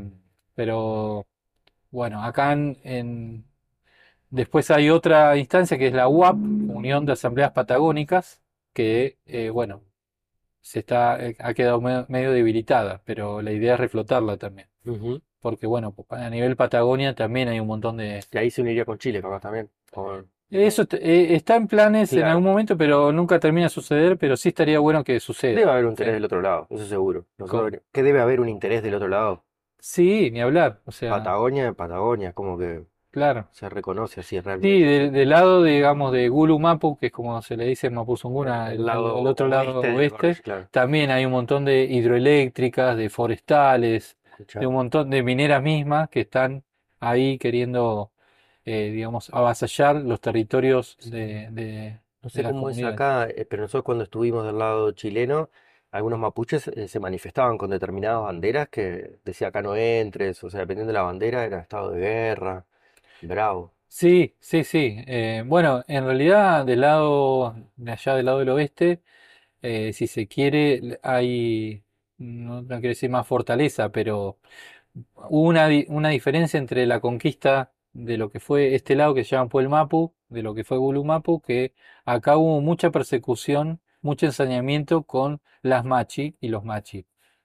pero bueno, acá en, en- después hay otra instancia que es la U A P, Unión de Asambleas Patagónicas, que eh, bueno, se está, eh, ha quedado me- medio debilitada, pero la idea es reflotarla también. Ujú. Porque bueno, a nivel Patagonia también hay un montón de, Y ahí se uniría con Chile, capaz también. O- eso te- eh, está en planes en algún claro. momento, pero nunca termina de suceder, pero sí estaría bueno que suceda. Debe haber un Sí. interés del otro lado, eso seguro. Co- Nosotros, ¿qué debe haber un interés del otro lado? Sí, ni hablar. O sea, Patagonia, Patagonia, como que claro. se reconoce así Sí, realmente. del, del lado, digamos, de Gulumapu, que es como se le dice en El, Mapuzunguna, el el, el- lado el otro lado oeste de oeste, Cornish, claro. también hay un montón de hidroeléctricas, de forestales, de Escuchá. un montón de mineras mismas que están ahí queriendo, eh, digamos, avasallar los territorios de, de No de sé las cómo es comunidades. acá, eh, pero nosotros cuando estuvimos del lado chileno, algunos mapuches eh, se manifestaban con determinadas banderas que decía acá no entres, o sea, dependiendo de la bandera era estado de guerra, bravo. Sí, sí, sí. Eh, bueno, en realidad del lado de allá del lado del oeste, eh, si se quiere, hay, no, no quiero decir más fortaleza, pero hubo una, di- una diferencia entre la conquista de lo que fue este lado que se llama Puelmapu, de lo que fue Gulumapu, que acá hubo mucha persecución, mucho ensañamiento con las machi y los machi.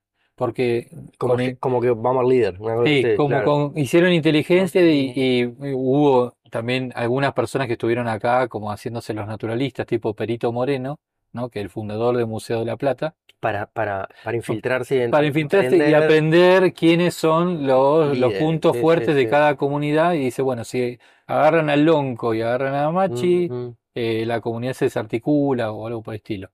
Porque Como, con, je- como que vamos al líder, una cosa sí, así, como claro. con, hicieron inteligencia y, y hubo también algunas personas que estuvieron acá como haciéndose los naturalistas, tipo Perito Moreno, ¿no? Que es el fundador del Museo de la Plata, Para, para, para infiltrarse y en- para infiltrarse y emprender aprender quiénes son los, los líderes, puntos sí, sí, fuertes de sí. cada comunidad y dice, bueno, si agarran al Lonco y agarran a Machi, Ujú. eh, la comunidad se desarticula o algo por el estilo.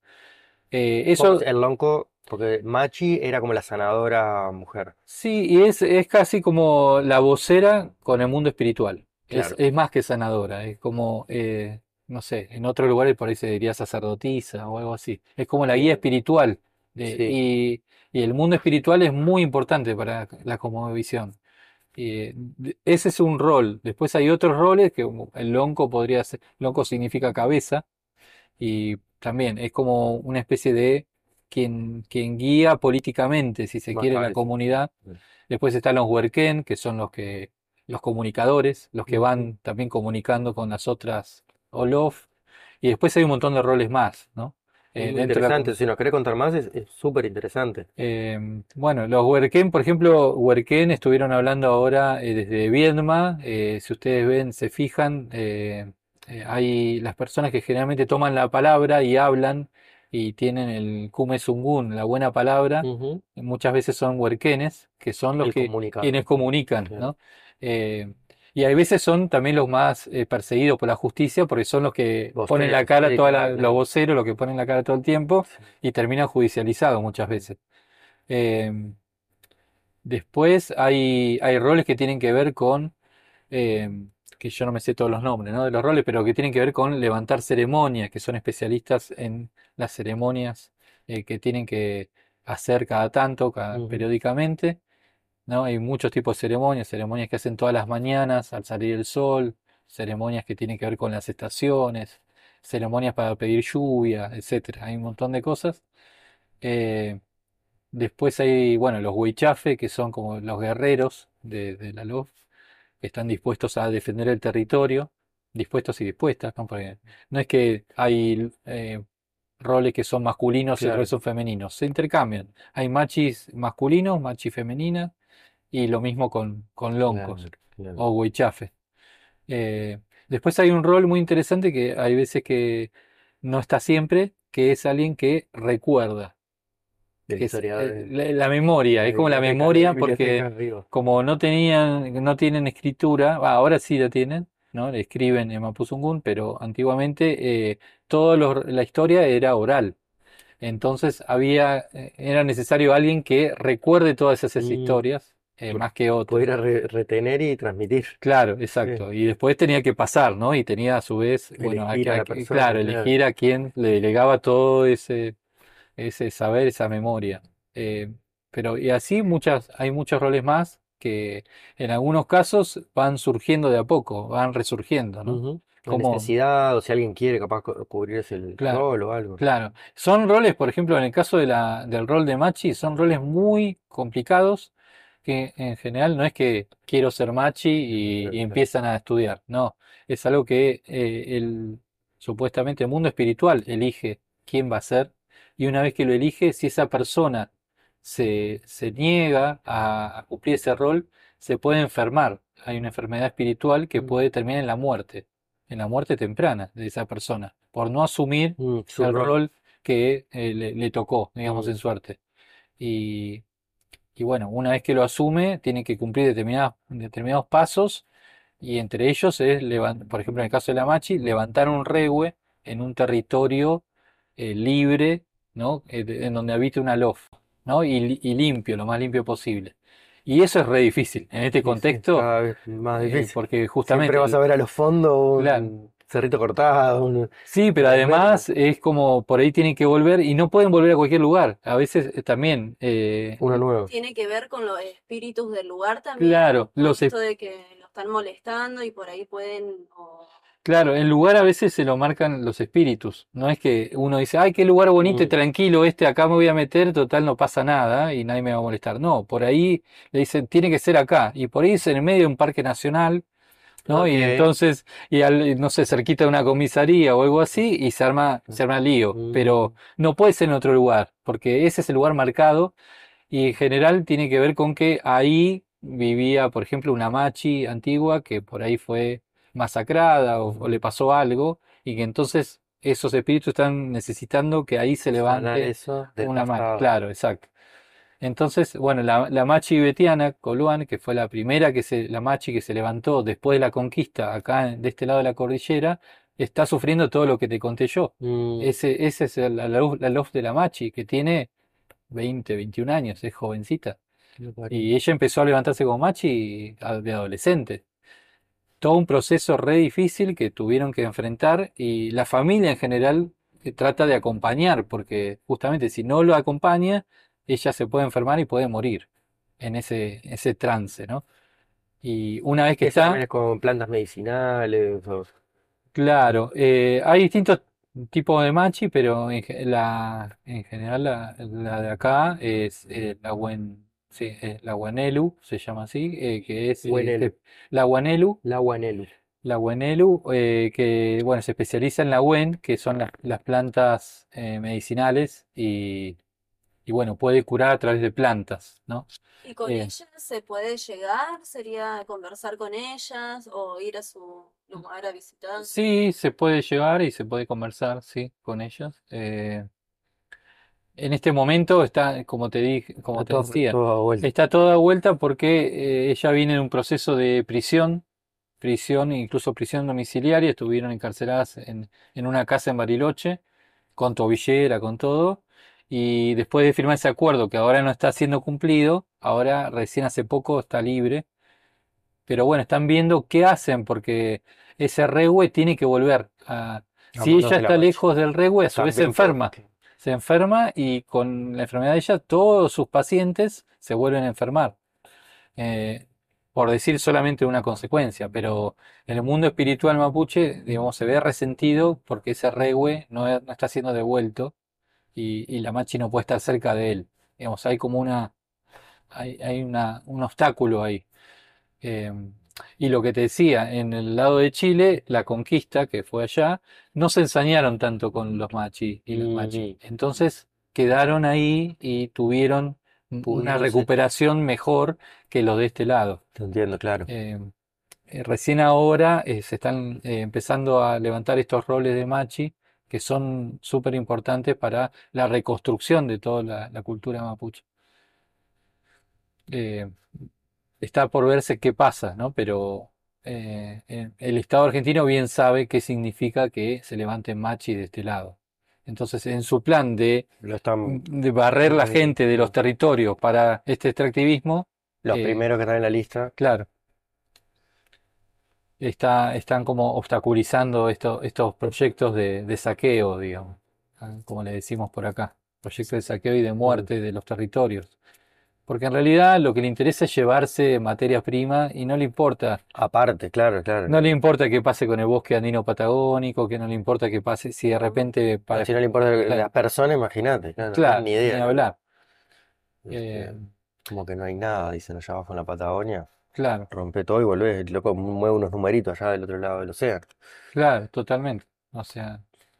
Eh, ¿Cómo es eso el lonco? Porque Machi era como la sanadora mujer, sí, y es, es casi como la vocera con el mundo espiritual. Es, claro. es más que sanadora, es como, eh, no sé, en otros lugares por ahí se diría sacerdotisa o algo así. Es como la guía Sí, espiritual. De- sí, y, y el mundo espiritual es muy importante para la cosmovisión. Y de- ese es un rol. Después hay otros roles que como el lonco podría ser. Lonco significa cabeza y también es como una especie de quien, quien guía políticamente, si se más quiere, la cabeza. comunidad. Después están los huerquén, que son los que, los comunicadores, los que Ujú. van también comunicando con las otras Olof. Y después hay un montón de roles más, ¿no? Es Eh, muy dentro de la interesante, si comisión. nos querés contar más, es es súper interesante. Eh, bueno, los Huerquén, por ejemplo, Huerquén estuvieron hablando ahora eh, desde Viedma. Eh, si ustedes ven, se fijan, eh, eh, hay las personas que generalmente toman la palabra y hablan y tienen el Kume Sungun, la buena palabra. Ujú. Muchas veces son huerquenes, que son los El que comunicador. quienes comunican, Claro. ¿no? Eh, y hay veces son también los más eh, perseguidos por la justicia porque son los que ponen la Voceros, cara, sí, toda la- los claro. voceros, los que ponen la cara todo el tiempo Sí. y terminan judicializados muchas veces. Eh, Después hay, hay roles que tienen que ver con, eh, que yo no me sé todos los nombres, ¿no? De los roles, pero que tienen que ver con levantar ceremonias, que son especialistas en las ceremonias eh, que tienen que hacer cada tanto, cada- Ujú. periódicamente, ¿no? Hay muchos tipos de ceremonias, ceremonias que hacen todas las mañanas al salir el sol, ceremonias que tienen que ver con las estaciones, ceremonias para pedir lluvia, etcétera. Hay un montón de cosas. Eh, Después hay, bueno, los Huichafe, que son como los guerreros de, de la LoF, que están dispuestos a defender el territorio, dispuestos y dispuestas, ¿no? Porque no es que hay eh, roles que son masculinos y roles Claro, son femeninos, se intercambian. Hay machis masculinos, machis femeninas, y lo mismo con, con claro, loncos claro. o Huichafe. Eh, Después hay un rol muy interesante que hay veces que no está siempre, que es alguien que recuerda El que es historiador, eh, de la, la memoria, la es como la biblioteca, la memoria biblioteca porque arriba. como no tenían, no tienen escritura, bah, ahora sí la tienen, ¿no? Le escriben en Mapuzungún, pero antiguamente eh, toda los- la historia era oral. Entonces había, eh, era necesario alguien que recuerde todas esas Mm, historias, eh, por más que otro. poder re- retener y transmitir. Claro, Sí. exacto. Y después tenía que pasar, ¿no? Y tenía a su vez, bueno, a- Elegir a a- la claro, persona, claro. elegir a quién le delegaba todo ese ese saber, esa memoria. Eh, pero y así muchas, hay muchos roles más que en algunos casos van surgiendo de a poco, van resurgiendo, ¿no? Ujú. La Como, necesidad, o si alguien quiere capaz cu- cubrirse el claro, rol o algo. claro. Son roles, por ejemplo, en el caso de la, del rol de Machi, son roles muy complicados que en general no es que quiero ser Machi y, Claro, y claro. empiezan a estudiar, no, es algo que eh, el supuestamente el mundo espiritual elige quién va a ser y una vez que lo elige, si esa persona se, se niega a, a cumplir ese rol, se puede enfermar. Hay una enfermedad espiritual que Mm, puede terminar en la muerte, en la muerte temprana de esa persona, por no asumir mm, su el rol. rol que eh, le, le tocó, digamos, en Mm, suerte. Y, y bueno, una vez que lo asume, tiene que cumplir determinados, determinados pasos y entre ellos es, levan- por ejemplo, en el caso de la Machi, levantar un regue en un territorio eh, libre, ¿no? Eh, de- en donde habite una lof, ¿no? Y, li- y limpio, lo más limpio posible. Y eso es re difícil en este y sí, contexto, cada vez más eh, difícil. porque Siempre justamente, vas a el- ver a los fondos claro, un cerrito cortado, un, sí, pero un verde. además es como por ahí tienen que volver y no pueden volver a cualquier lugar. A veces eh, también, eh, Uno nuevo. Tiene que ver con los espíritus del lugar también, claro, con los, esto de que lo están molestando y por ahí pueden, o claro, el lugar a veces se lo marcan los espíritus. No es que uno dice, ay, qué lugar bonito y Mm, tranquilo este, acá me voy a meter, total no pasa nada y nadie me va a molestar. No, por ahí le dicen, tiene que ser acá. Y por ahí es en el medio de un parque nacional, ¿no? ok. Y entonces, y al, no sé, cerquita de una comisaría o algo así, y se arma, se arma lío. Pero Mm, no puede ser en otro lugar, porque ese es el lugar marcado y en general tiene que ver con que ahí vivía, por ejemplo, una machi antigua que por ahí fue masacrada o, o le pasó algo y que entonces esos espíritus están necesitando que ahí se sanar levante eso del una machi. pasado. Claro, exacto. Entonces, bueno, la, la machi betiana, Coluán, que fue la primera que se, la machi que se levantó después de la conquista acá en- de este lado de la cordillera, está sufriendo todo lo que te conté yo. Mm, Ese, ese es el- la, luz, la luz de la machi, que tiene veinte, veintiún años, es jovencita. lo parió. Y ella empezó a levantarse como machi a- de adolescente. todo un proceso re difícil que tuvieron que enfrentar y la familia en general eh, trata de acompañar, porque justamente si no lo acompaña, ella se puede enfermar y puede morir en ese, ese trance, ¿no? Y una vez que Eso también está, es con plantas medicinales. o- claro, eh, hay distintos tipos de machi, pero en, ge- la, en general la, la de acá es eh, la buen, sí, es la guanelu, se llama así, eh, que es eh, Buenelu. que- la guanelu. La guanelu. La Buenelu, eh, que bueno, se especializa en la Wen, que son las, las plantas eh, medicinales y, y, bueno, puede curar a través de plantas, ¿no? ¿Y con Eh, ellas se puede llegar? ¿Sería conversar con ellas o ir a su lugar a visitar? sí, se puede llevar y se puede conversar, sí, con ellos. Eh, en este momento está, como te dije, como Está te todo, decía, todo vuelta. está toda vuelta porque eh, ella viene en un proceso de prisión, prisión, incluso prisión domiciliaria, estuvieron encarceladas en, en una casa en Bariloche con tobillera, con todo. Y después de firmar ese acuerdo que ahora no está siendo cumplido, ahora recién hace poco está libre. Pero bueno, están viendo qué hacen porque ese rehue tiene que volver a... A Si manos ella de la está machi. lejos del rehue, a su vez se También puede. enferma. Se enferma y con la enfermedad de ella todos sus pacientes se vuelven a enfermar. Eh, por decir solamente una consecuencia, pero en el mundo espiritual mapuche, digamos, se ve resentido porque ese rehue no, es- no está siendo devuelto y, y la machi no puede estar cerca de él. Digamos, hay como una, hay, hay una, un obstáculo ahí. Eh, y lo que te decía, en el lado de Chile, la conquista que fue allá, no se ensañaron tanto con los machi y las machi. Y Entonces quedaron ahí y tuvieron una pudieron. recuperación mejor que los de este lado. Te entiendo, claro. Eh, eh, Recién ahora eh, se están eh, empezando a levantar estos roles de machi que son súper importantes para la reconstrucción de toda la, la cultura mapuche. Eh, Está por verse qué pasa, ¿no? Pero eh, eh, el Estado argentino bien sabe qué significa que se levanten machi de este lado. Entonces, en su plan de, Lo están. de barrer la eh, gente de los territorios para este extractivismo, los eh, primeros que están en la lista. claro, está, están como obstaculizando esto- estos proyectos de, de saqueo, digamos, ah, como le decimos por acá, proyectos de saqueo y de mm, muerte de los territorios. Porque en realidad lo que le interesa es llevarse materia prima y no le importa, Aparte, claro, claro. no le importa qué pase con el bosque andino patagónico, que no le importa qué pase si de repente No, para, si no le importa claro, las personas, imagínate, claro, no tienen claro, ni ni idea. hablar. Este, Eh, como que no hay nada, dicen allá abajo en la Patagonia. claro, Rompe todo y volvés, el loco mueve unos numeritos allá del otro lado del océano. claro, totalmente. O sea,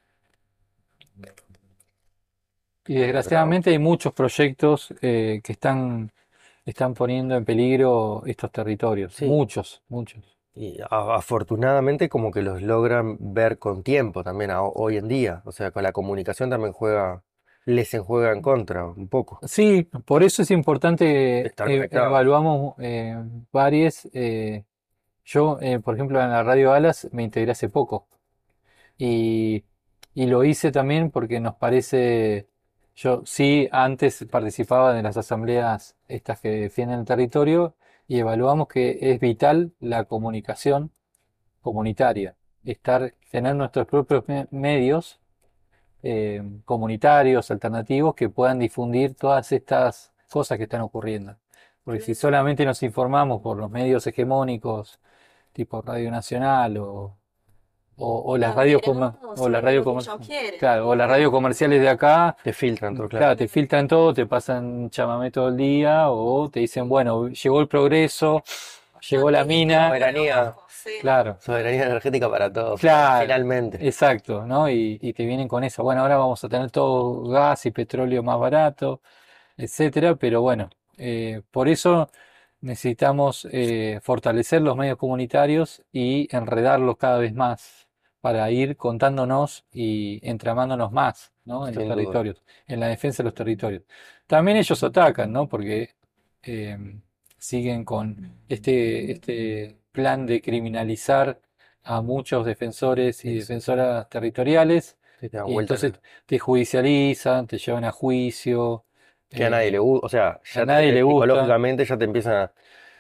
y Qué bravo. desgraciadamente hay muchos proyectos eh, que están están poniendo en peligro estos territorios. Sí, Muchos, muchos. y a- afortunadamente como que los logran ver con tiempo también a- hoy en día. O sea, con la comunicación también juega, les juega en contra un poco. Sí, por eso es importante, Estar eh, conectados. evaluamos eh, varias. eh, yo, eh, por ejemplo, en la Radio Alas me integré hace poco y, y lo hice también porque nos parece, yo sí antes participaba de las asambleas estas que defienden el territorio y evaluamos que es vital la comunicación comunitaria, estar, tener nuestros propios me- medios eh, comunitarios, alternativos, que puedan difundir todas estas cosas que están ocurriendo. Porque si Claro. solamente nos informamos por los medios hegemónicos, tipo Radio Nacional o, o, o las Claro, radios comer- queremos o la saber radio lo que comer- ellos quieren. claro, o las radios comerciales de acá, Te filtran todo, claro. claro, te filtran todo, te pasan chamamé todo el día, o te dicen, bueno, llegó el progreso, llegó la mina, Soberanía, Sí. claro. soberanía energética para todos, Claro, finalmente. exacto, ¿no? Y, y te vienen con eso. Bueno, ahora vamos a tener todo gas y petróleo más barato, etcétera, pero bueno, eh, por eso necesitamos eh, fortalecer los medios comunitarios y enredarlos cada vez más para ir contándonos y entramándonos más, ¿no? En los Sin duda. territorios, en la defensa de los territorios. También ellos atacan, ¿no? Porque eh, siguen con este, este plan de criminalizar a muchos defensores y Es- defensoras territoriales se te da y vuelta. entonces te judicializan, te llevan a juicio. Que a nadie le eh, gusta, o sea, a ya te- nadie eh, le gusta, psicológicamente ya te empiezan a,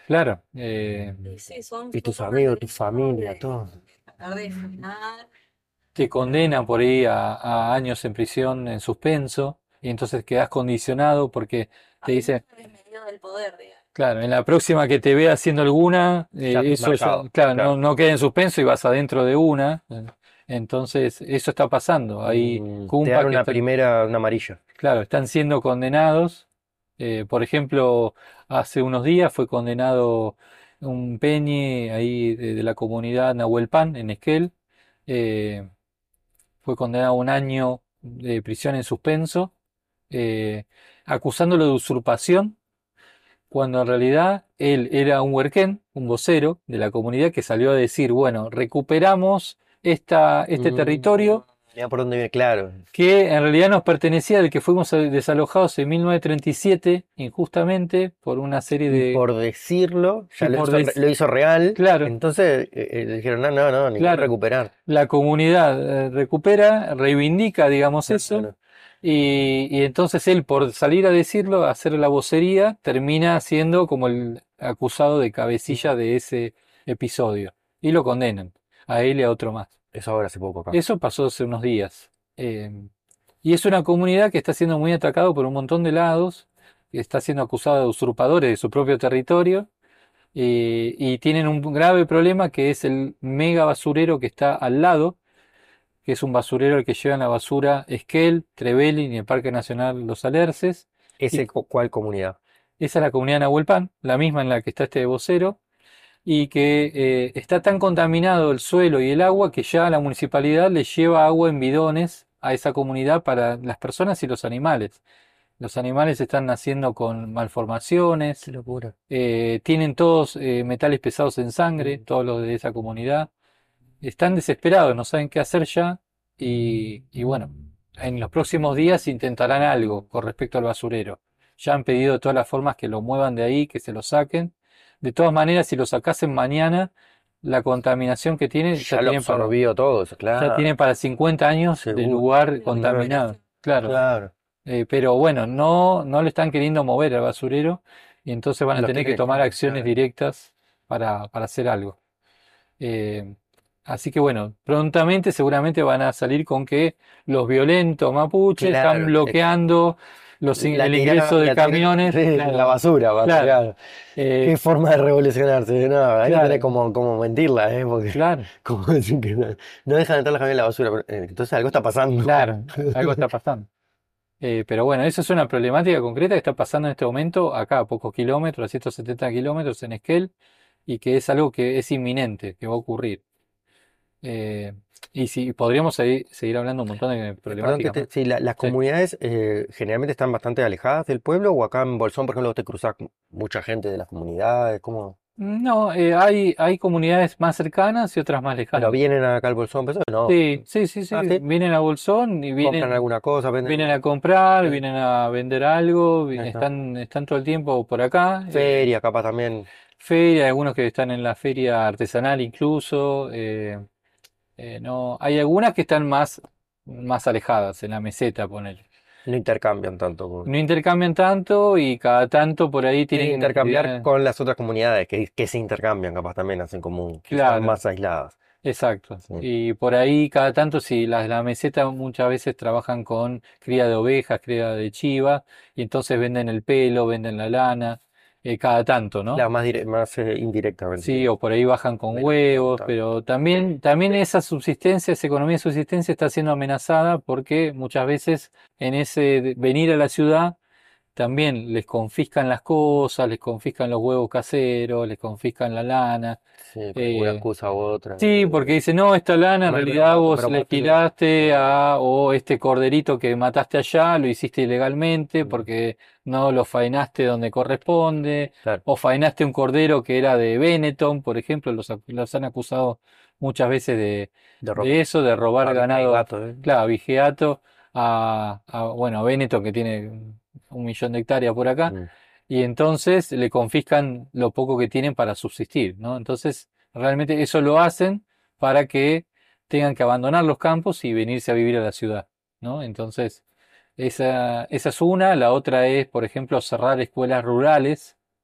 Claro, eh, Y sí, son, Y son tus formas amigos, de tu riesgo familia, de todo. tratar de frenar. te condenan por ahí a, a años en prisión en suspenso y entonces quedás condicionado porque te dice, Abuso desmedido del poder, digamos. claro, en la próxima que te vea haciendo alguna, Ya eh, eso ya, marcado, claro, no, claro. no queda en suspenso y vas adentro de una. eh, Entonces, eso está pasando. Hay Mm, te dan cumpas que una están, primera, una amarilla. claro, están siendo condenados. Eh, por ejemplo, hace unos días fue condenado un peñe ahí de, de la comunidad Nahuelpan en Esquel. eh, Fue condenado a un año de prisión en suspenso, eh, acusándolo de usurpación cuando en realidad él era un huerquén, un vocero de la comunidad que salió a decir, bueno, recuperamos esta, este Mm, territorio mira por dónde viene, claro. que en realidad nos pertenecía, del que fuimos eh, desalojados en mil novecientos treinta y siete, injustamente, por una serie Y de... por decirlo, Y ya lo por hizo, re- des- lo hizo real. Claro, Entonces eh, eh, le dijeron, no, no, no, ni que claro, recuperar. la comunidad eh, recupera, reivindica, digamos, eso, Claro. y, y entonces él, por salir a decirlo, a hacer la vocería, termina siendo como el acusado de cabecilla Mm, de ese episodio, y lo condenan, a él y a otro más. eso ahora hace poco acá. Eso pasó hace unos días. Eh, y es una comunidad que está siendo muy atacada por un montón de lados, que está siendo acusada de usurpadores de su propio territorio, eh, y tienen un grave problema que es el mega basurero que está al lado, que es un basurero al que llevan la basura Esquel, Trevelin y el Parque Nacional Los Alerces. Y ¿Ese co- cuál comunidad? esa es la comunidad Nahuelpan, la misma en la que está este vocero, y que eh, está tan contaminado el suelo y el agua que ya la municipalidad le lleva agua en bidones a esa comunidad para las personas y los animales. Los animales están naciendo con malformaciones, Qué locura. eh, tienen todos eh, metales pesados en sangre, Mm. todos los de esa comunidad. Están desesperados, no saben qué hacer ya y, y bueno, en los próximos días intentarán algo con respecto al basurero. Ya han pedido de todas las formas que lo muevan de ahí, que se lo saquen. De todas maneras, si lo sacasen mañana, la contaminación que tiene ya Ya lo tienen para, absorbió todo eso, ya claro. tienen para cincuenta años de Seguro. lugar La contaminado. recuperación. Claro. Claro. Eh, pero bueno, no, no le están queriendo mover al basurero y entonces van a Los tener que tiene que tomar dejar, acciones claro. directas para, para hacer algo. Eh, Así que bueno, prontamente seguramente van a salir con que los violentos mapuches están Claro. eh, bloqueando los in- La el ingreso tiraron, de la tiraron camiones. en la Claro, basura, va, claro, claro. eh, Qué forma de revolucionarse. No, hay que tener claro, como, como mentirla, ¿eh? Porque claro, como decir que no, no dejan de entrar los camiones en la basura. Pero, eh, entonces algo está pasando. claro, algo está pasando. Eh, pero bueno, eso es una problemática concreta que está pasando en este momento acá a pocos kilómetros, a ciento setenta kilómetros en Esquel, y que es algo que es inminente, que va a ocurrir. Eh, y si podríamos seguir, seguir hablando un montón de Eh, Perdón que problemáticas te, más. sí, la- las Sí. comunidades eh, generalmente están bastante alejadas del pueblo o acá en Bolsón, por ejemplo, te cruzas con mucha gente de las comunidades, ¿cómo? No, eh, hay, hay comunidades más cercanas y otras más Pero lejanas. vienen acá al Bolsón, pero no. Sí, sí, sí, sí. Ah, sí, Vienen a Bolsón y compran vienen, alguna cosa, venden. vienen a comprar, eh, vienen a vender algo, vi- Ahí está. están, están todo el tiempo por acá. eh, Feria, capaz también. feria, algunos que están en la feria artesanal incluso. eh, eh, no, hay algunas que están más, más alejadas, en la meseta, ponele. No intercambian tanto. No intercambian tanto y cada tanto por ahí Tienen que tienen intercambiar necesidades. con las otras comunidades que, que se intercambian, capaz también hacen común, que están Claro. más aisladas. Exacto. Sí. Y por ahí cada tanto, si las la meseta muchas veces trabajan con cría de ovejas, cría de chiva, y entonces venden el pelo, venden la lana, eh, cada tanto, ¿no? Claro, más, dire- más eh, indirectamente, Sí, sí. o por ahí bajan con Menos huevos, contacto. pero también, también esa subsistencia, esa economía de subsistencia está siendo amenazada porque muchas veces en ese de- venir a la ciudad también les confiscan las cosas, les confiscan los huevos caseros, les confiscan la lana. Sí, con alguna eh, excusa u otra. Sí, porque eh, dice, no, esta lana en más realidad barato, vos pero le más fácil. alquilaste a, o este corderito que mataste allá, lo hiciste ilegalmente Mm, porque no lo faenaste donde corresponde, claro, o faenaste un cordero que era de Benetton, por ejemplo, los, ac- los han acusado muchas veces de, de ropa. de eso, de robar Avispa y ganado, gato, ¿eh? claro, vigiato, a, a, bueno, a Benetton que tiene un millón de hectáreas por acá, Mm. y entonces le confiscan lo poco que tienen para subsistir, ¿no? Entonces, realmente eso lo hacen para que tengan que abandonar los campos y venirse a vivir a la ciudad, ¿no? Entonces, esa, esa es una. La otra es, por ejemplo, cerrar escuelas rurales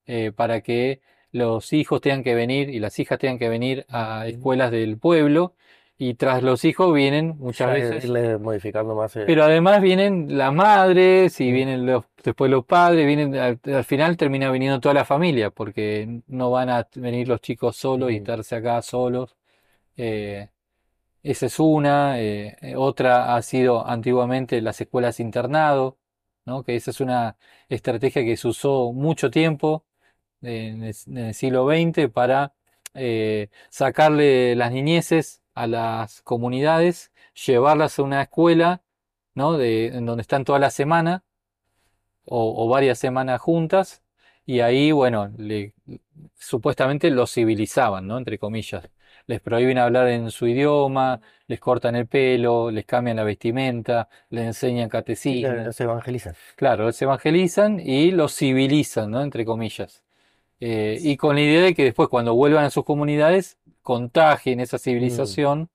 eh, para que los hijos tengan que venir y las hijas tengan que venir a escuelas del pueblo y tras los hijos vienen muchas Ya veces, irle modificando más. eh, pero además vienen las madres y mm, vienen los, después los padres, vienen al, al final termina viniendo toda la familia porque no van a venir los chicos solos y mm, estarse acá solos. Eh, Esa es una. Eh, eh, otra ha sido antiguamente las escuelas internado, ¿no? Que esa es una estrategia que se usó mucho tiempo en el, en el siglo veinte para eh, sacarle las niñeces a las comunidades, llevarlas a una escuela, ¿no? De, en donde están toda la semana o, o varias semanas juntas y ahí, bueno, le, supuestamente los civilizaban, ¿no? Entre comillas. Les prohíben hablar en su idioma, les cortan el pelo, les cambian la vestimenta, les enseñan sí, la- catecismo. los evangelizan. Claro, los evangelizan y los civilizan, ¿no? Entre comillas. Eh, y con la idea de que después cuando vuelvan a sus comunidades contagien esa Mm. civilización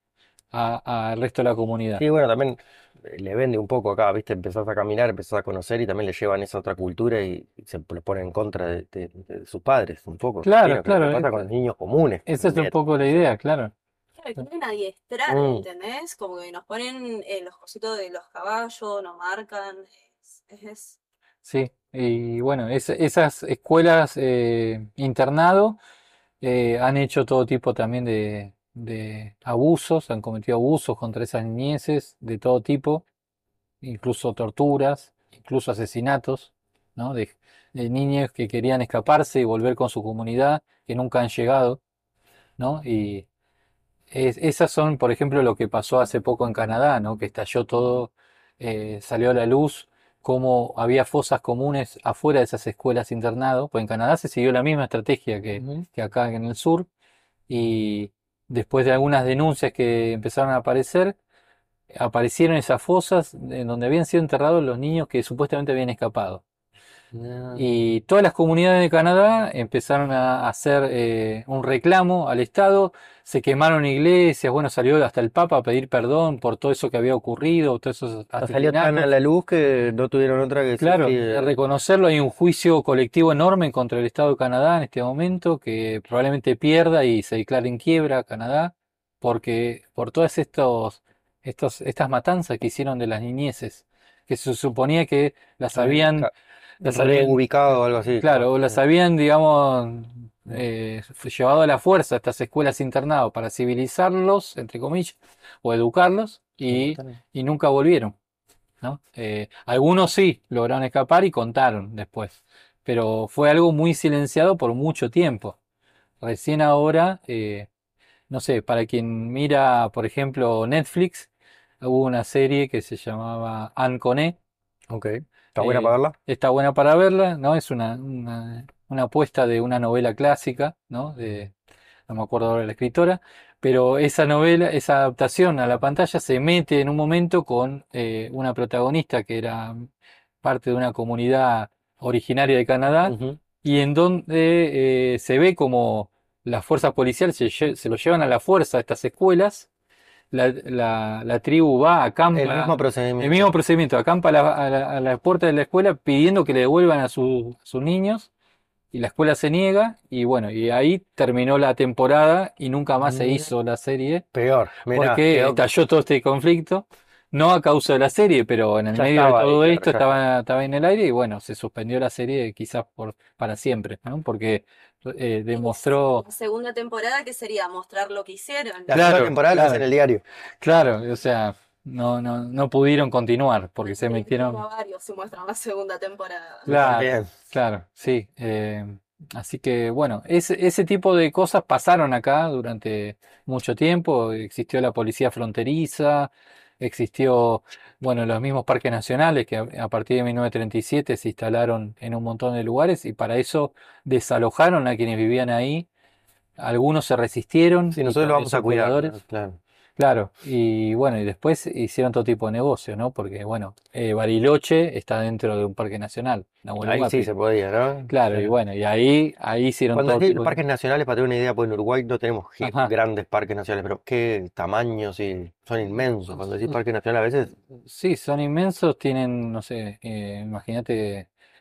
a- al resto de la comunidad. Sí, bueno, también eh, le vende un poco acá, ¿viste? Empezás a caminar, empezás a conocer y también le llevan esa otra cultura y, y se le ponen en contra de, de- de sus padres, un poco, me Claro, imagino, que es lo que claro, pasa es- con los niños comunes esa es un también. poco la Sí. idea, claro. Claro, quieren adiestrar, Mm, ¿entendés? Como que nos ponen eh, los cositos de los caballos, nos marcan. Es, es- es- Sí, y bueno, es- esas escuelas eh, internado eh, han hecho todo tipo también de, de abusos, han cometido abusos contra esas niñeces de todo tipo, incluso torturas, incluso asesinatos, ¿no? De, de niños que querían escaparse y volver con su comunidad, que nunca han llegado, ¿no? Y es- esas son, por ejemplo, lo que pasó hace poco en Canadá, ¿no? Que estalló todo, eh, salió a la luz cómo había fosas comunes afuera de esas escuelas internado, pues en Canadá se siguió la misma estrategia que, ujú. que acá en el sur, y después de algunas denuncias que empezaron a aparecer, aparecieron esas fosas en donde habían sido enterrados los niños que supuestamente habían escapado. Ah, Y todas las comunidades de Canadá empezaron a hacer eh, un reclamo al Estado, se quemaron iglesias, bueno, salió hasta el Papa a pedir perdón por todo eso que había ocurrido, todos esos ah, salió tan a asesinatos. la luz que no tuvieron otra que decir, sí, Claro, de eh, reconocerlo, hay un juicio colectivo enorme contra el Estado de Canadá en este momento, que probablemente pierda y se declare en quiebra Canadá, porque por todas estos, estos, estas matanzas que hicieron de las niñeces, que se suponía que las habían habían, ca- las habían, reubicado o algo así, claro, claro. o las Mm, habían, digamos, eh, llevado a la fuerza a estas escuelas internados para civilizarlos, entre comillas, o educarlos, y y, mataron. y nunca volvieron. ¿No? Eh, algunos sí lograron escapar y contaron después, pero fue algo muy silenciado por mucho tiempo. Recién ahora, eh, no sé, para quien mira, por ejemplo, Netflix, hubo una serie que se llamaba Anne Coné. Ok, ¿está buena para eh, verla? Está buena para verla, ¿no? Es una, una, una apuesta de una novela clásica, ¿no? De, no me acuerdo ahora de la escritora, pero esa novela, esa adaptación a la pantalla se mete en un momento con eh, una protagonista que era parte de una comunidad originaria de Canadá Ujú. y en donde eh, se ve como las fuerzas policiales se, lle- se lo llevan a la fuerza a estas escuelas, la, la- la tribu va, El mismo acampa, el mismo procedimiento. procedimiento, acampa a la, a la- a la puerta de la escuela pidiendo que le devuelvan a, su- a sus niños y la escuela se niega y bueno, y ahí terminó la temporada y nunca más se Mira, hizo la serie peor, mira, porque quedó, estalló todo este conflicto, no a causa de la serie, pero en el ya medio de estaba ahí, todo claro, esto ya. estaba, estaba en el aire y bueno, se suspendió la serie quizás por, para siempre, ¿no? Porque eh, y demostró, la segunda temporada, ¿qué sería? Mostrar lo que hicieron. La segunda claro, temporada la hacen en claro, el diario. claro, o sea, no, no, no pudieron continuar porque se Entre el metieron. varios se muestran la segunda temporada. Claro, También. claro, sí. Eh, así que bueno, ese, ese tipo de cosas pasaron acá durante mucho tiempo. Existió la policía fronteriza, existió, bueno, los mismos parques nacionales que a, a partir de mil novecientos treinta y siete se instalaron en un montón de lugares y para eso desalojaron a quienes vivían ahí. Algunos se resistieron Sí, y nosotros lo también vamos a sus cuidar, ¿no? pobladores. Claro. Claro, y bueno, y después hicieron todo tipo de negocio, ¿no? Porque, bueno, eh, Bariloche está dentro de un parque nacional, Nahuel Ahí sí Huapi. se podía, ¿no? Claro, y Pero bueno, y ahí, ahí hicieron cuando todo decís tipo de... parques nacionales, para tener una idea, pues en Uruguay no tenemos gi- Ajá. grandes parques nacionales, pero qué tamaños y son inmensos. Cuando decís parque nacional a veces, Sí, son inmensos, tienen, no sé, eh, imagínate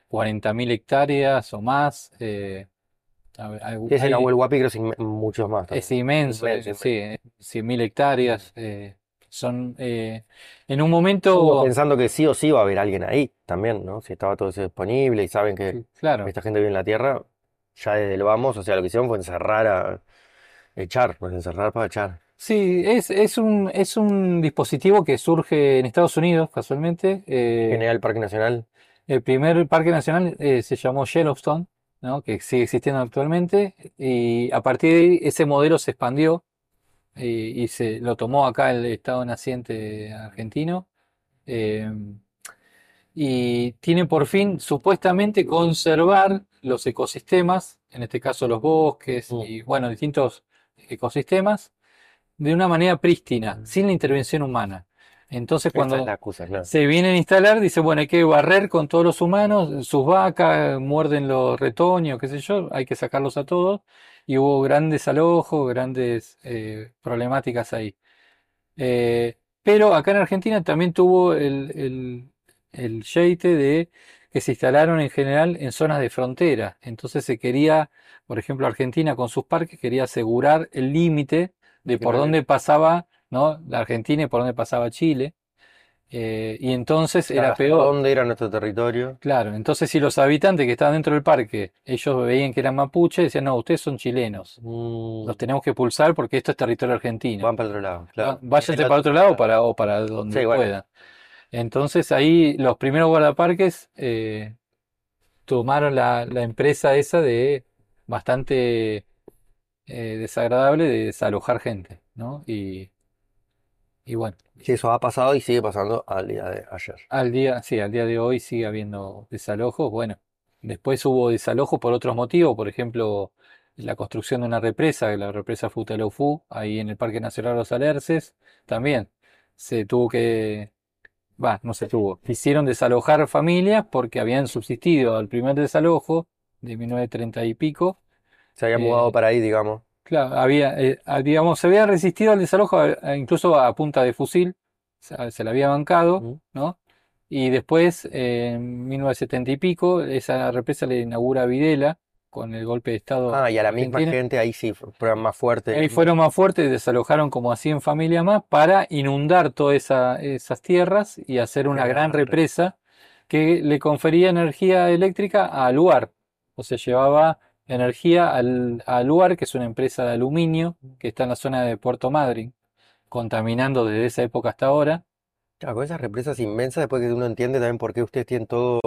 cuarenta mil hectáreas o más. eh, hay- hay- Sí, ese hay- Nahuel Huapi creo que es inme- muchos más es también. inmenso, Inmenso, eh, sí, inmenso. eh, cien mil hectáreas. eh, son, eh, en un Obvio, momento, pensando que sí o sí va a haber alguien ahí también, ¿no? Si estaba todo eso disponible y saben que claro. esta gente vive en la Tierra, ya desde el vamos, o sea, lo que hicieron fue encerrar a echar, pues encerrar para echar. Sí, es, es un, es un dispositivo que surge en Estados Unidos, casualmente. eh, General Parque Nacional. el primer parque nacional eh, se llamó Yellowstone, ¿no? Que sigue existiendo actualmente, y a partir de ahí ese modelo se expandió eh, y se lo tomó acá el Estado naciente argentino. eh, y tiene por fin supuestamente conservar los ecosistemas, en este caso los bosques Mm. y bueno, distintos ecosistemas de una manera prístina, sin la intervención humana. Entonces, Esa es cuando la excusa, claro. se vienen a instalar, dice, bueno, hay que barrer con todos los humanos, sus vacas muerden los retoños, qué sé yo, hay que sacarlos a todos, y hubo grandes alojos, grandes eh, problemáticas ahí. Eh, pero acá en Argentina también tuvo el, el, el yeite de que se instalaron en general en zonas de frontera. Entonces se quería, por ejemplo, Argentina con sus parques quería asegurar el límite de Que por no le- dónde pasaba, ¿no? La Argentina y por dónde pasaba Chile. Eh, y entonces claro, era hasta peor. dónde era nuestro territorio. Claro, entonces si los habitantes que estaban dentro del parque, ellos veían que eran mapuches, decían, no, ustedes son chilenos, Mm, los tenemos que expulsar porque esto es territorio argentino. van para el otro lado, Va- claro. Y el Váyanse para otro- otro lado para, o para donde Sí, bueno, puedan. Entonces ahí los primeros guardaparques eh, tomaron la, la empresa esa de bastante eh, desagradable de desalojar gente, ¿no? Y, y bueno, sí, eso ha pasado y sigue pasando al día de ayer. al día, sí, al día de hoy sigue habiendo desalojos. Bueno, después hubo desalojos por otros motivos, por ejemplo, la construcción de una represa, la represa Futaleufú, ahí en el Parque Nacional Los Alerces, también se tuvo que va, no se tuvo. Hicieron desalojar familias porque habían subsistido al primer desalojo de mil novecientos treinta y pico. Se había mudado eh, para ahí, digamos. claro, había, eh, a- digamos, se había resistido al desalojo a- a- incluso a punta de fusil, se, se la había bancado, Mm. ¿no? Y después, eh, en mil novecientos setenta y pico, esa represa le inaugura Videla con el golpe de Estado Ah, y a la misma argentino. gente ahí sí, prueban más fuerte, Ahí digamos. fueron más fuertes, desalojaron como a cien familias más para inundar todas esa- esas tierras y hacer una gran Claro. represa que le confería energía eléctrica al lugar. O sea, llevaba energía al, al lugar, que es una empresa de aluminio que está en la zona de Puerto Madryn, contaminando desde esa época hasta ahora. Claro, con esas represas inmensas, después que uno entiende también por qué ustedes tienen todo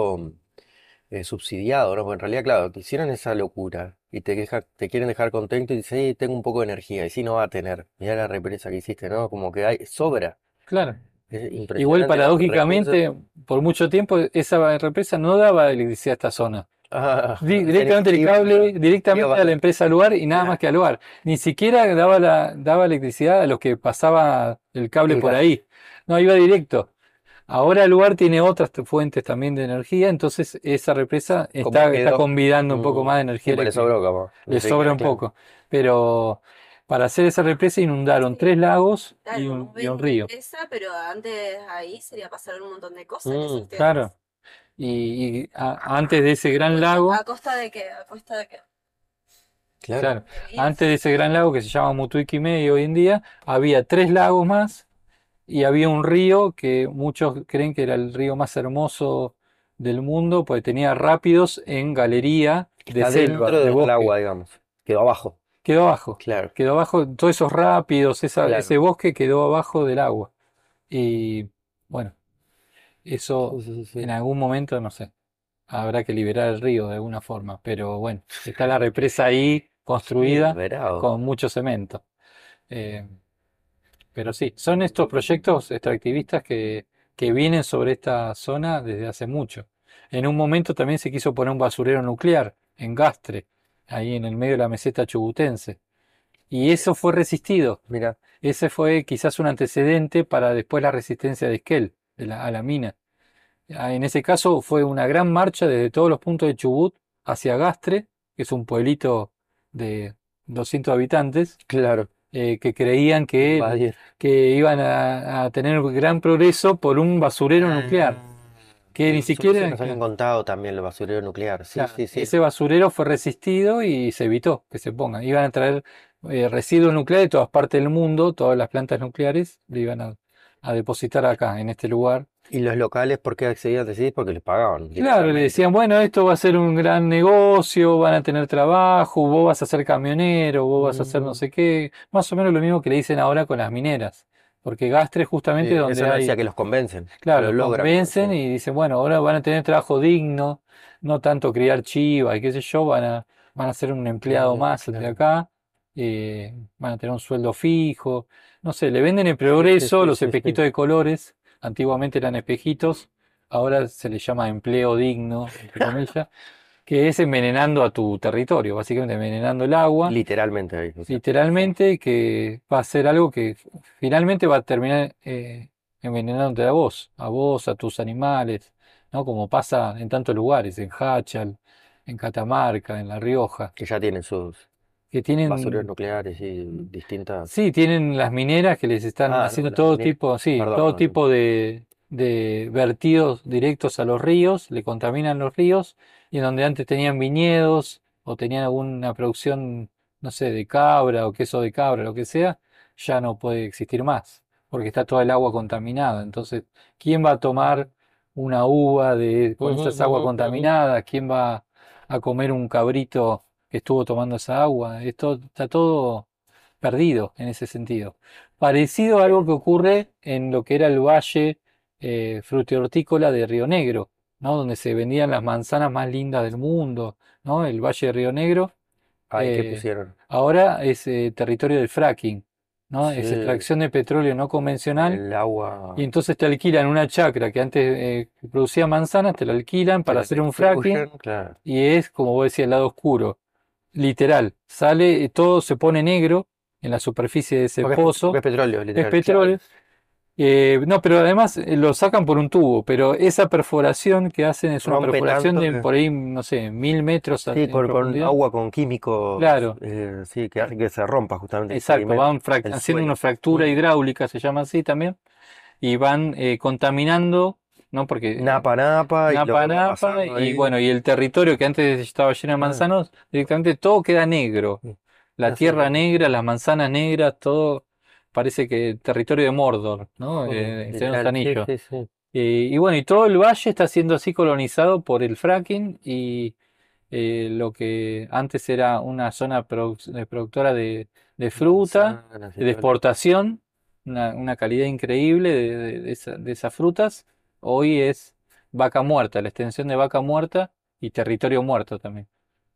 eh, subsidiado, ¿no? Porque en realidad, claro, te hicieron esa locura y te, queja- te quieren dejar contento y dices, sí, tengo un poco de energía, y sí, no va a tener. Mirá la represa que hiciste, ¿no? Como que hay, sobra. Claro. Es Igual impresionante los recursos. paradójicamente, por mucho tiempo esa represa no daba electricidad a esta zona. Ah, Di- tenés- directamente el iba- cable, iba directamente a la bastante. empresa al lugar y nada más Claro, que al lugar. Ni siquiera daba la, daba electricidad a los que pasaba el cable el por gas. ahí. No, iba directo. Ahora el lugar tiene otras t- fuentes también de energía, entonces esa represa ¿Cómo está, está quedó? convidando un poco Mm, más de energía sí, pues le eléctrica. sobró, capaz. Le Le tenía que sobra quedar un claro. poco. Pero para hacer esa represa inundaron tres lagos y Claro, un, vos y ves un una río. empresa, pero antes ahí sería pasar un montón de cosas en Mm, esas Claro. tierras. Y, y a- antes de ese gran ¿A lago, costa de qué? ¿A costa de qué? claro. claro, ¿De antes de vidas? ese gran lago que se llama Mutuiki Medio hoy en día, había tres lagos más y había un río que muchos creen que era el río más hermoso del mundo, porque tenía rápidos en galería de Está selva, dentro de del bosque. agua, digamos. Quedó abajo. Quedó abajo, Claro, quedó abajo, todos esos rápidos, esa- ese claro. bosque quedó abajo del agua. Y bueno, eso Sí, sí, sí, en sí. algún momento, no sé, habrá que liberar el río de alguna forma, pero bueno, está la represa ahí Qué construida bravo. con mucho cemento. Eh, pero sí, son estos proyectos extractivistas que, que vienen sobre esta zona desde hace mucho. En un momento también se quiso poner un basurero nuclear en Gastre, ahí en el medio de la meseta chubutense. Y eso fue resistido. Mira, Ese fue quizás un antecedente para después la resistencia de Esquel, de la- a la mina. Ah, En ese caso fue una gran marcha desde todos los puntos de Chubut hacia Gastre, que es un pueblito de doscientos habitantes, claro. eh, que creían que, Invadir. que iban a, a tener gran progreso por un basurero Ah, nuclear. que ni Nosotros sí siquiera, nos habían claro, contado también el basurero nuclear. Sí, claro, sí, sí. ese basurero fue resistido y se evitó que se ponga. Iban a traer eh, residuos nucleares de todas partes del mundo, todas las plantas nucleares, le iban a, a depositar acá, en este lugar. Y los locales, ¿por qué accedían? Decís, porque les pagaban Claro, le directamente. decían, bueno, esto va a ser un gran negocio, van a tener trabajo, vos vas a ser camionero, vos vas a hacer no Mm, sé qué, más o menos lo mismo que le dicen ahora con las mineras, porque Gastre sí, justamente es eso donde nos decía hay, que los convencen, que claro, lo los logran convencen convencer. y dicen, bueno, ahora van a tener trabajo digno, no tanto criar chivas y qué sé yo, van a, van a ser un empleado Claro, más de claro. acá, eh, van a tener un sueldo fijo, no sé, le venden el Sí, sí, progreso, sí, los sí, sí. espejitos de colores, antiguamente eran espejitos, ahora se le llama empleo digno, entre comillas, que es envenenando a tu territorio, básicamente envenenando el agua, Literalmente ahí, o sea. literalmente, que va a ser algo que finalmente va a terminar eh, envenenándote a vos, a vos, a tus animales, ¿no? Como pasa en tantos lugares, en Hachal, en Catamarca, en La Rioja, Que ya tienen sus que basureros tienen, nucleares y distintas. sí, tienen las mineras que les están Ah, no, haciendo las todo mineras. tipo, sí, Perdón, todo no, no. tipo de, de vertidos directos a los ríos, le contaminan los ríos, y en donde antes tenían viñedos o tenían alguna producción, no sé, de cabra o queso de cabra, lo que sea, ya no puede existir más, porque está toda el agua contaminada. Entonces, ¿quién va a tomar una uva de, con Ujú, esa agua ujú, ujú. contaminada? ¿Quién va a comer un cabrito que estuvo tomando esa agua? Esto está todo perdido en ese sentido. Parecido a algo que ocurre en lo que era el valle eh, frutihortícola de Río Negro, ¿no? Donde se vendían las manzanas más lindas del mundo, ¿no? El valle de Río Negro, Ay, ¿qué eh, pusieron? ahora es eh, territorio del fracking, ¿no? Es Sí, extracción de petróleo no convencional, el y agua entonces te alquilan una chacra que antes eh, producía manzanas, te la alquilan te para la hacer un fracking, destruyen, claro. y es, como vos decías, el lado oscuro. Literal, sale, todo se pone negro en la superficie de ese Porque es, porque pozo, es petróleo, es literal, claro. petróleo. Eh, no, pero además eh, lo sacan por un tubo, pero esa perforación que hacen es una Rompe perforación tanto de que. por ahí, no sé, mil metros a- Sí, en con, con profundidad. agua, con químicos, Claro, eh, sí, que hace que se rompa justamente el exacto, sedimento, van frac- el haciendo una suelo. fractura Mm. hidráulica, se llama así también, y van eh, contaminando, ¿no? Porque Napa, napa, y lo napa que va napa, pasando y ahí. bueno, y el territorio que antes estaba lleno de Claro. manzanos, directamente todo queda negro. Sí. La Hace tierra que. negra, las manzanas negras, todo parece que territorio de Mordor, ¿no? Mm, Eh, en Señor de los literal, sí, Anillos. sí, sí. Eh, y bueno, y todo el valle está siendo así colonizado por el fracking, y eh, lo que antes era una zona produc- de productora de, de fruta, Manzanas y de todo el. exportación, una, una calidad increíble de, de- de esa- de esas frutas, hoy es vaca muerta, la extensión de vaca muerta y territorio muerto también.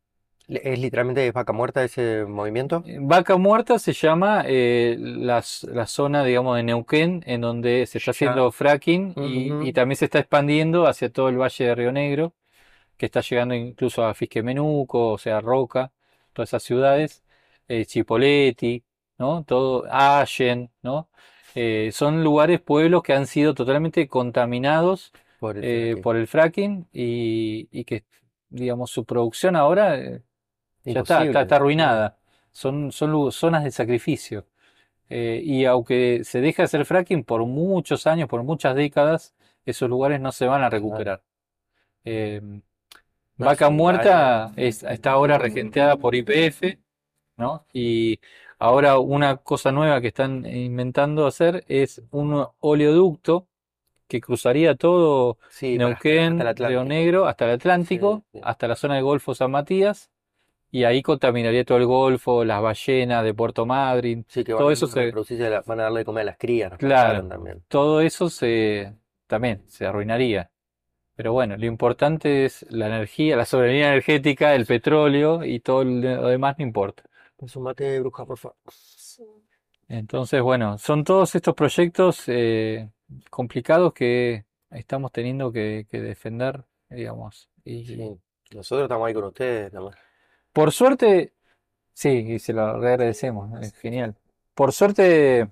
¿Es literalmente vaca muerta ese movimiento? Eh, Vaca Muerta se llama eh, la, s- la zona, digamos, de Neuquén, en donde se está Ya. haciendo fracking, y, y Ujú. también se está expandiendo hacia todo el Valle de Río Negro, que está llegando incluso a Fisquemenuco, o sea, Roca, todas esas ciudades, eh, Chipoleti, ¿no? Todo, Allen, ¿no? Eh, son lugares, pueblos que han sido totalmente contaminados Por el eh, fracking. por el fracking, y, y que, digamos, su producción ahora eh, ya está, está, está Imposible. Claro. arruinada. Son, son lu- zonas de sacrificio. Eh, y aunque se deje de hacer fracking por muchos años, por muchas décadas, esos lugares no se van a Claro. recuperar. Eh, No, Vaca sí, hay- Muerta es- está ahora regenteada por Y P F, ¿no? Y ahora una cosa nueva que están inventando hacer es un oleoducto que cruzaría todo sí, para hasta, hasta el Neuquén, Río Atlántico. Negro, hasta el Sí, Atlántico, sí. hasta la zona del Golfo San Matías, y ahí contaminaría todo el Golfo, las ballenas de Puerto Madryn, Sí, que todo van eso a se, reproducirse, la- van a darle de comer a las crías, nos claro, contaron también. todo eso se también se arruinaría. Pero bueno, lo importante es la energía, la soberanía energética, el petróleo, y todo lo demás no importa. Pues un mate, bruja, por favor. Sí. Entonces, bueno, son todos estos proyectos eh, complicados que estamos teniendo que, que defender, digamos. Y Sí, nosotros estamos ahí con ustedes, nada más. por suerte, sí, y se lo agradecemos, es genial. Por suerte,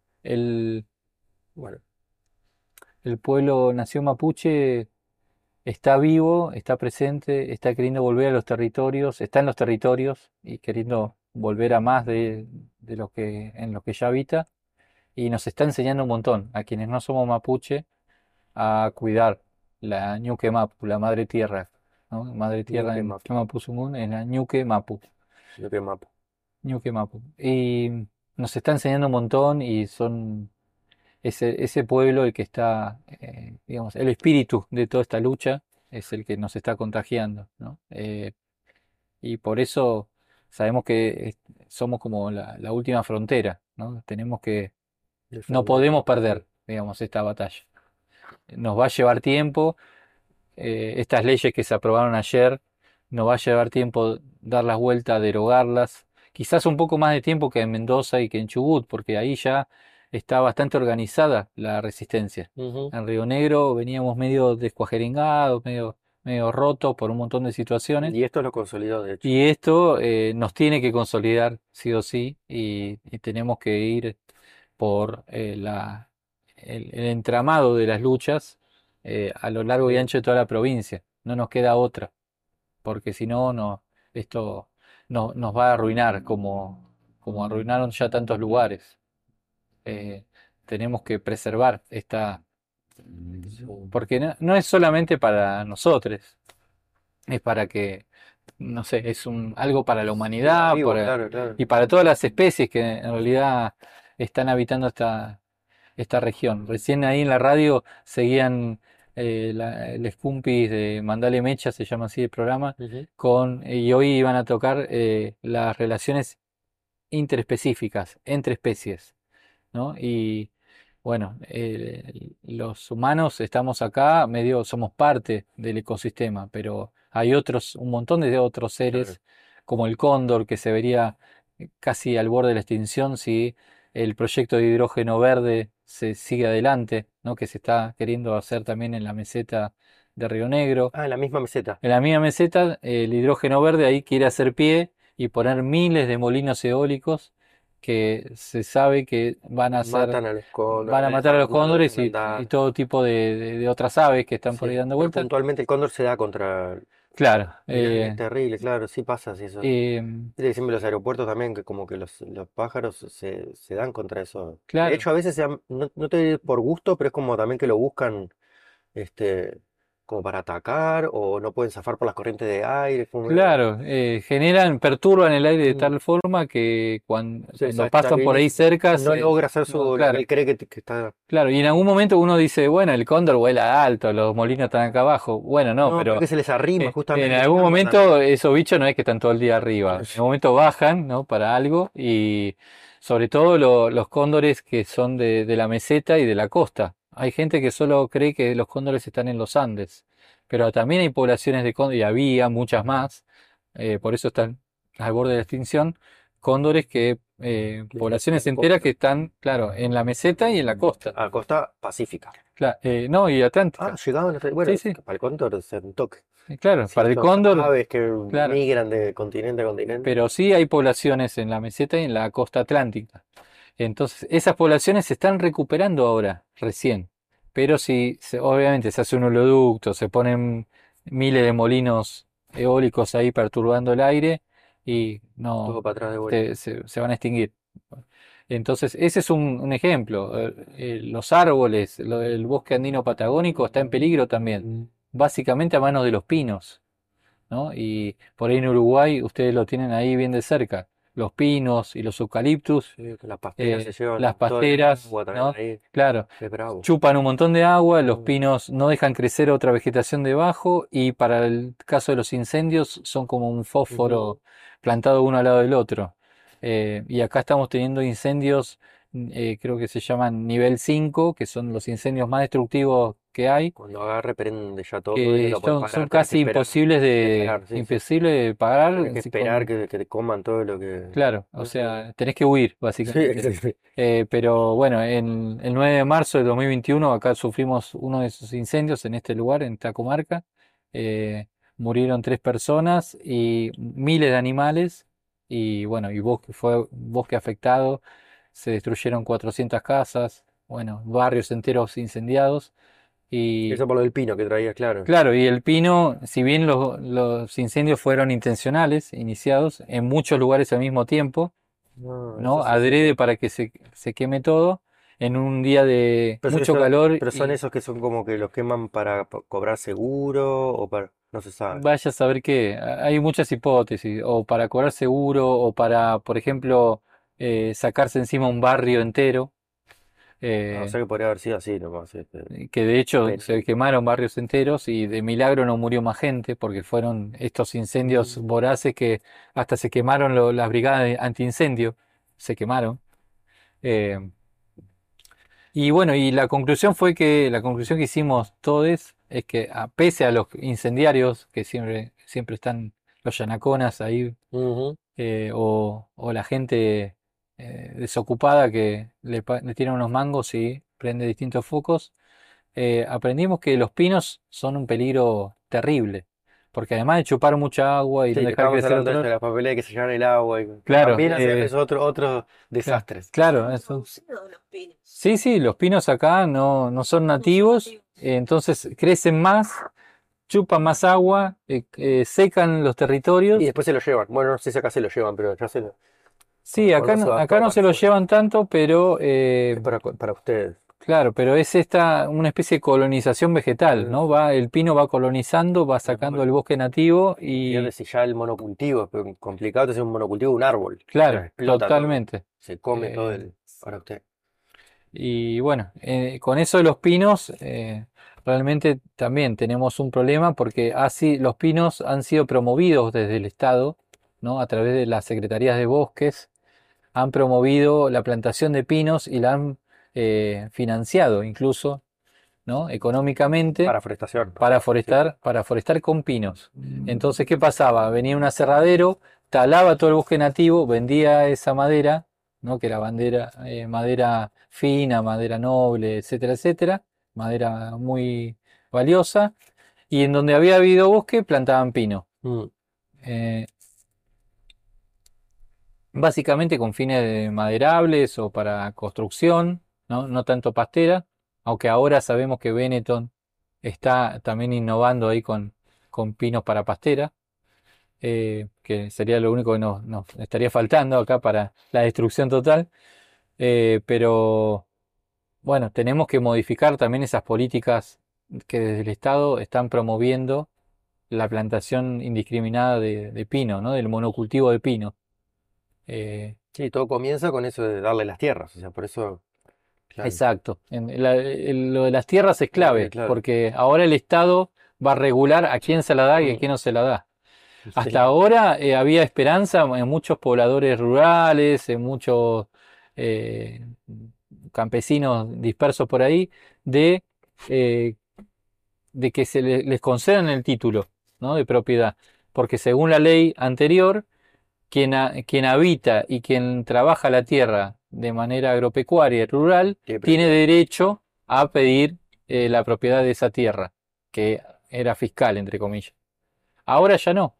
el, Bueno, el pueblo nación mapuche está vivo, está presente, está queriendo volver a los territorios, está en los territorios y queriendo volver a más de, de lo que, en lo que ya habita, y nos está enseñando un montón a quienes no somos mapuche a cuidar. la Ñuque Mapu, la madre tierra, ¿no? Madre tierra Ñuque en Mapu. Mapuzumun es la Ñuque Mapu, Ñuque Mapu. Ñuque Mapu. Y nos está enseñando un montón y son ese, ese pueblo el que está, eh, digamos, el espíritu de toda esta lucha es el que nos está contagiando, ¿no? Eh, y por eso sabemos que es- somos como la, la última frontera, ¿no? Tenemos que, no Defender. podemos perder, digamos, esta batalla. Nos va a llevar tiempo, eh, estas leyes que se aprobaron ayer, nos va a llevar tiempo dar las vueltas, derogarlas, quizás un poco más de tiempo que en Mendoza y que en Chubut, porque ahí ya está bastante organizada la resistencia. Ujú. En Río Negro veníamos medio descuajeringados, medio, medio rotos por un montón de situaciones. Y esto lo consolidó, de hecho. Y esto eh, nos tiene que consolidar sí o sí y, y tenemos que ir por eh, la, el, el entramado de las luchas eh, a lo largo y Sí. ancho de toda la provincia. No nos queda otra, porque si no, no, esto no, nos va a arruinar como, como arruinaron ya tantos lugares. Eh, tenemos que preservar esta, porque no, no es solamente para nosotros, es para que no sé, es un, algo para la Siga humanidad vivo, para, claro, claro. y para todas las especies que en realidad están habitando esta, esta región. Recién ahí en la radio seguían eh, la- el Scumpis de Mandale Mecha, se llama así el programa, Ujú. con, y hoy iban a tocar eh, las relaciones interespecíficas entre especies, ¿no? Y bueno, eh, los humanos estamos acá, medio somos parte del ecosistema, pero hay otros, un montón de otros Claro. seres, como el cóndor, que se vería casi al borde de la extinción si el proyecto de hidrógeno verde se sigue adelante, ¿no? Que se está queriendo hacer también en la meseta de Río Negro. Ah, la misma meseta. En la misma meseta, el hidrógeno verde ahí quiere hacer pie y poner miles de molinos eólicos que se sabe que van a hacer, Matan a los van a cóndores, matar a dejan, los no lo cóndores dejan y, y andar. todo tipo de, de- de otras aves que están por ahí Sí, dando pero vueltas. puntualmente el cóndor se da contra... Claro, Mirá, es eh, terrible, claro, sí pasa así eso. eh, Viste que siempre los aeropuertos también, que como que los, los pájaros se, se dan contra eso. De claro. hecho, a veces se dan- no, no te digo por gusto, pero es como también que lo buscan, este, como para atacar, o no pueden zafar por las corrientes de aire. Como medio- Claro, eh, generan, perturban el aire de Mm, tal forma que cuando, se cuando pasan por ahí desestabiliza. cerca, No se- logra hacer no, su, lo que claro, él cree que, que está. claro, y en algún momento uno dice, bueno, el cóndor vuela alto, los molinos están acá abajo. Bueno, no, No, pero es pero que se les arrima eh, en justamente, algún llegan para. momento esos bichos no es que están todo el día arriba, en algún momento bajan, ¿no? Para algo y sobre todo lo- los cóndores que son de, de la meseta y de la costa. Hay gente que solo cree que los cóndores están en los Andes, pero también hay poblaciones de cóndores, y había muchas más, eh, por eso están al borde de la extinción, cóndores que, eh, De la, de poblaciones la enteras costa. que están, claro, en la meseta y en la costa. A costa pacífica. Cla- eh, no, y Ah, Atlántica. llegaban hasta. Bueno, Sí, es sí, que para el cóndor es un toque. eh, claro, Si para el los cóndor, aves que claro. migran de continente a continente. Pero sí hay poblaciones en la meseta y en la costa atlántica. Entonces, esas poblaciones se están recuperando ahora, recién. Pero si, se- obviamente, se hace un oleoducto, se ponen miles de molinos eólicos ahí perturbando el aire y Todo no, para atrás de vuelta. se, se- se van a extinguir. Entonces, ese es un, un ejemplo. Eh, eh, los árboles, lo- el bosque andino patagónico está en peligro también, básicamente a manos de los pinos, ¿no? Y por ahí en Uruguay ustedes lo tienen ahí bien de cerca. Los pinos y los eucaliptus, Sí, que las pasteras se eh, las llevan toda el pasteras, agua también ¿no? ahí. Claro, Es bravo. chupan un montón de agua, los Mm. pinos no dejan crecer otra vegetación debajo y para el caso de los incendios son como un Ujú. fósforo plantado uno al lado del otro. Eh, y acá estamos teniendo incendios, eh, creo que se llaman nivel cinco, que son los incendios más destructivos que hay, Cuando agarre, prende ya todo y no que lo puedes son, son parar. Tenés que casi esperar. imposibles De de, esperar, sí, sí. imposible de parar. Tenés que si esperar con- que, que te coman todo lo que. claro, o Mm. sea, tenés que huir, Sí, básicamente. sí, sí. Eh, pero bueno, en el nueve de marzo de dos mil veintiuno acá sufrimos uno de esos incendios en este lugar, en esta comarca. Eh, Murieron tres personas y miles de animales. Y bueno, y bosque, fue bosque afectado. Se destruyeron cuatrocientas casas, bueno, barrios enteros incendiados. Y Eso por lo del pino que traías, claro. claro, y el pino, si bien los, los incendios fueron intencionales, iniciados en muchos lugares al mismo tiempo, No, eso ¿no? sí, sí. Adrede para que se, se queme todo. en un día de Pero, son mucho esos- calor pero son y esos que son como que los queman para po- cobrar seguro o para... No se sabe. vaya a saber qué. A- Hay muchas hipótesis, o para cobrar seguro, o para, por ejemplo, eh, sacarse encima un barrio entero. Ah, o eh, sea que podría haber sido así nomás. Este, que de hecho pen- se quemaron barrios enteros y de milagro no murió más gente porque fueron estos incendios Mm. voraces que hasta se quemaron lo- las brigadas de antiincendio, se quemaron. Eh, y bueno, y la conclusión fue que la conclusión que hicimos todos es que a, pese a los incendiarios que siempre, siempre están los yanaconas ahí Ujú. eh, o, o la gente eh, desocupada que le, pa- le tira unos mangos y prende distintos focos, eh, aprendimos que los pinos son un peligro terrible, porque además de chupar mucha agua y no Sí, que dejar estábamos crecer hablando de esto, de otro, la papelera que se llevan el agua y claro, también hace eh, es otro, otros claro, desastres. claro, Están eso. introducidos los pinos. Sí, sí, los pinos acá no, no son No son nativos, nativos. eh, entonces crecen más, chupan más agua, eh, eh, secan los Y territorios. después se lo llevan. Bueno, no sé si acá se lo llevan, pero ya se lo... Sí, Cuando, acá cuando se no, va acá todo no para se lo afuera. llevan tanto, pero eh, Es para, para ustedes. claro, pero es esta una especie de colonización vegetal, Eh, ¿no? Va, el pino va colonizando, va no, sacando bueno, el bosque nativo fíjate y, si ya el monocultivo es pe- complicado, es un monocultivo de un árbol. O sea, claro, explota todo. totalmente. Se come todo Eh, el... Para usted. y bueno, eh, con eso de los pinos, eh, realmente también tenemos un problema porque así los pinos han sido promovidos desde el Estado, ¿no? A través de las secretarías de bosques, han promovido la plantación de pinos y la han eh, financiado incluso, ¿no? Económicamente Para forestación. para Sí. forestar, para forestar con pinos. Entonces, ¿qué pasaba? Venía un aserradero, talaba todo el bosque nativo, vendía esa madera, ¿no? Que era bandera, eh, madera fina, madera noble, etcétera, etcétera, madera muy valiosa, y en donde había habido bosque plantaban pino. Mm. Eh, Básicamente con fines de maderables o para construcción, ¿no? No tanto pastera, aunque ahora sabemos que Benetton está también innovando ahí con, con pinos para pastera, eh, que sería lo único que nos, nos estaría faltando acá para la destrucción total. Eh, pero bueno, tenemos que modificar también esas políticas que desde el Estado están promoviendo la plantación indiscriminada de, de pino, ¿no? Del monocultivo de pino. Eh, Sí, todo comienza con eso de darle las tierras. O sea, por eso, claro. Exacto. En la- el- lo de las tierras es Eh, clave, claro. porque ahora el Estado va a regular a quién se la da y a Mm. quién no se la da. Hasta Sí. ahora eh, había esperanza en muchos pobladores rurales, en muchos eh, campesinos dispersos por ahí, de, eh, de que se le- les concedan el título, ¿no? De propiedad. Porque según la ley anterior, quien, ha- quien habita y quien trabaja la tierra de manera agropecuaria y rural Qué tiene primero. derecho a pedir eh, la propiedad de esa tierra, que era fiscal, entre comillas. Ahora ya no,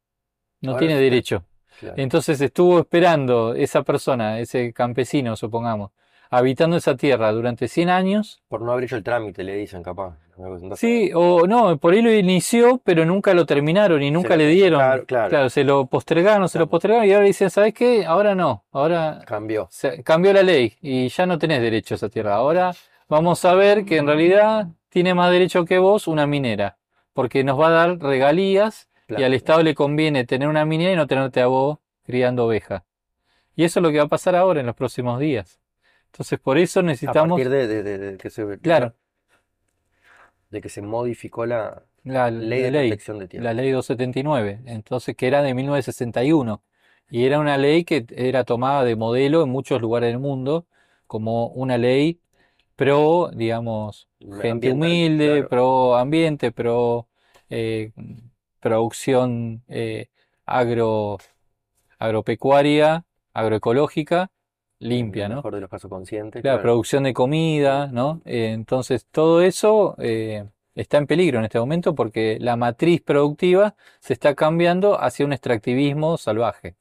no Ahora tiene sí, eh, derecho. claro. Entonces estuvo esperando esa persona, ese campesino, supongamos, habitando esa tierra durante cien años. Por no haber hecho el trámite, le dicen capaz. Andá a saber. Sí, o no, por ahí lo inició, pero nunca lo terminaron y Se nunca lo le po- dieron. claro, claro. Claro, se lo postergaron, se lo Claro. postergaron y ahora dicen, ¿sabes qué? Ahora no, ahora Cambió. se cambió la ley y ya no tenés derecho a esa tierra. Ahora vamos a ver que en realidad tiene más derecho que vos una minera, porque nos va a dar regalías y Claro. al Estado le conviene tener una minera y no tenerte a vos criando ovejas. Y eso es lo que va a pasar ahora en los próximos días. Entonces, por eso A partir necesitamos, de, de- de- de que se, claro, de que se modificó la la, ley la de ley, protección de la tierra. ley doscientos setenta y nueve, entonces que era de mil novecientos sesenta y uno y era una ley que era tomada de modelo en muchos lugares del mundo como una ley pro, digamos, gente Ambiental, humilde, claro. pro ambiente, pro eh, producción eh, agro, agropecuaria, agroecológica, En el limpia, ¿no? mejor de los casos conscientes, Claro, claro. producción de comida, ¿no? Eh, entonces todo eso eh, está en peligro en este momento porque la matriz productiva se está cambiando hacia un extractivismo salvaje.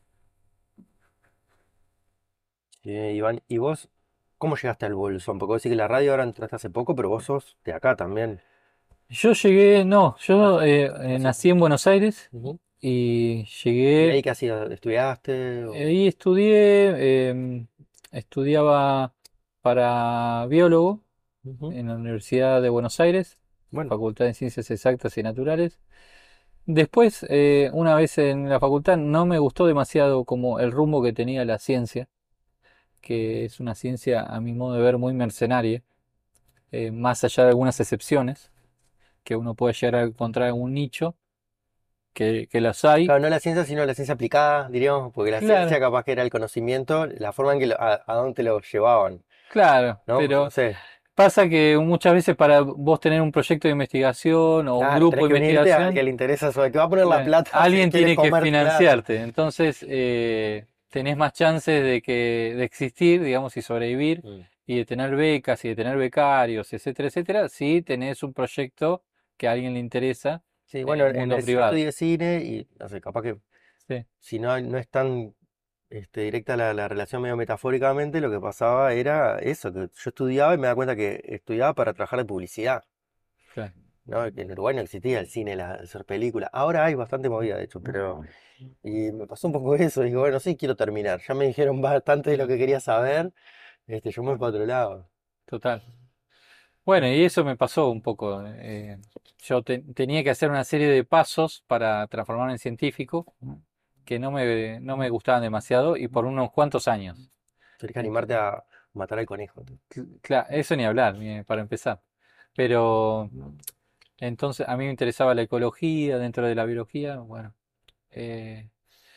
Sí, Iván, ¿y vos cómo llegaste al Bolsón? Porque vos decís que la radio ahora entraste hace poco, pero vos sos de acá también. Yo llegué, no, yo Hace, eh, eh, hace nací en Buenos Aires Ujú. y ¿Y llegué, ahí qué hacías? ¿Estudiaste? O... ahí estudié, em, estudiaba para biólogo Ujú. en la Universidad de Buenos Aires, Bueno, Facultad de Ciencias Exactas y Naturales. Después, eh, una vez en la facultad, no me gustó demasiado como el rumbo que tenía la ciencia, que es una ciencia, a mi modo de ver, muy mercenaria, eh, más allá de algunas excepciones, que uno puede llegar a encontrar en un nicho, que, que las hay. claro, no la ciencia, sino la ciencia aplicada, diríamos, porque la Claro, ciencia capaz que era el conocimiento, la forma en que lo- a, a dónde te lo llevaban, claro, ¿no? No pero sé, pasa que muchas veces para vos tener un proyecto de investigación o un claro, grupo tenés de que unirte al que investigación, le interesa eso, al que va a poner la cla- plata, si alguien quiere tiene que comer, claro. financiarte. Entonces, eh, tenés más chances de que, de existir, digamos, y sobrevivir, Mm. y de tener becas y de tener becarios, etcétera, etcétera, si tenés un proyecto que a alguien le interesa Sí, en bueno, el en mundo el- yo privado. estudié cine y, no sé, capaz que Sí, si no, no es tan este, directa la, la relación medio metafóricamente, lo que pasaba era eso, que yo estudiaba y me daba cuenta que estudiaba para trabajar de publicidad, claro. ¿no? Que en Uruguay no existía el cine, la, hacer películas. Ahora hay bastante movida, de hecho, pero... Y me pasó un poco eso, digo, bueno, sí quiero terminar. Ya me dijeron bastante de lo que quería saber, este, yo me voy para otro lado. Total. Bueno, y eso me pasó un poco. eh, yo te- tenía que hacer una serie de pasos para transformarme en científico que no me, no me gustaban demasiado y por unos cuantos años. Tienes que Ent- animarte a matar al conejo. cl- cla- eso ni hablar, ni- para empezar. Pero entonces a mí me interesaba la ecología dentro de la biología. Bueno, eh,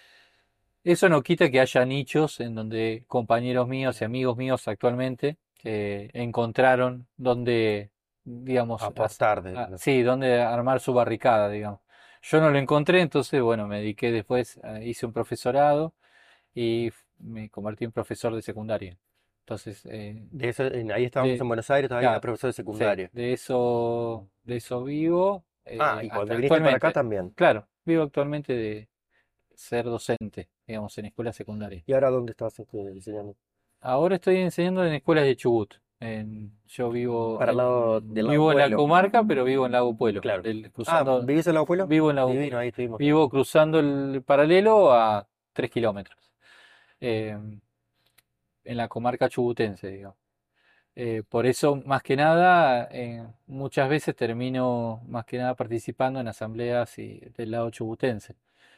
eso no quita que haya nichos en donde compañeros míos y amigos míos actualmente eh, encontraron donde, digamos, as- Aportar. De, ah, no sé. sí, donde armar su barricada, digamos. Yo no lo encontré, entonces, bueno, me dediqué después, eh, hice un profesorado y f- me convertí en profesor de secundaria. Entonces, eh, De eso, en- ahí estábamos de, en Buenos Aires, todavía era claro, profesor de sí, secundario. de eso, de eso vivo Ah, eh, y hasta cuando viniste para acá actualmente. también. Claro, vivo actualmente de ser docente, digamos, en escuela secundaria. ¿Y ahora dónde estás este, enseñando? Ahora estoy enseñando en escuelas de Chubut. En- yo vivo Para el en, lado del lado vivo en la Pueblo. comarca, pero vivo en Lago Puelo. Claro. del- Ah, cruzando, ¿vivís en Lado Pueblo? vivo en Lago Divino, Puelo. ahí estuvimos. Vivo cruzando el paralelo a tres kilómetros. eh, en la comarca chubutense, digamos. Eh, por eso, más que nada, eh, muchas veces termino más que nada participando en asambleas y, del lado chubutense.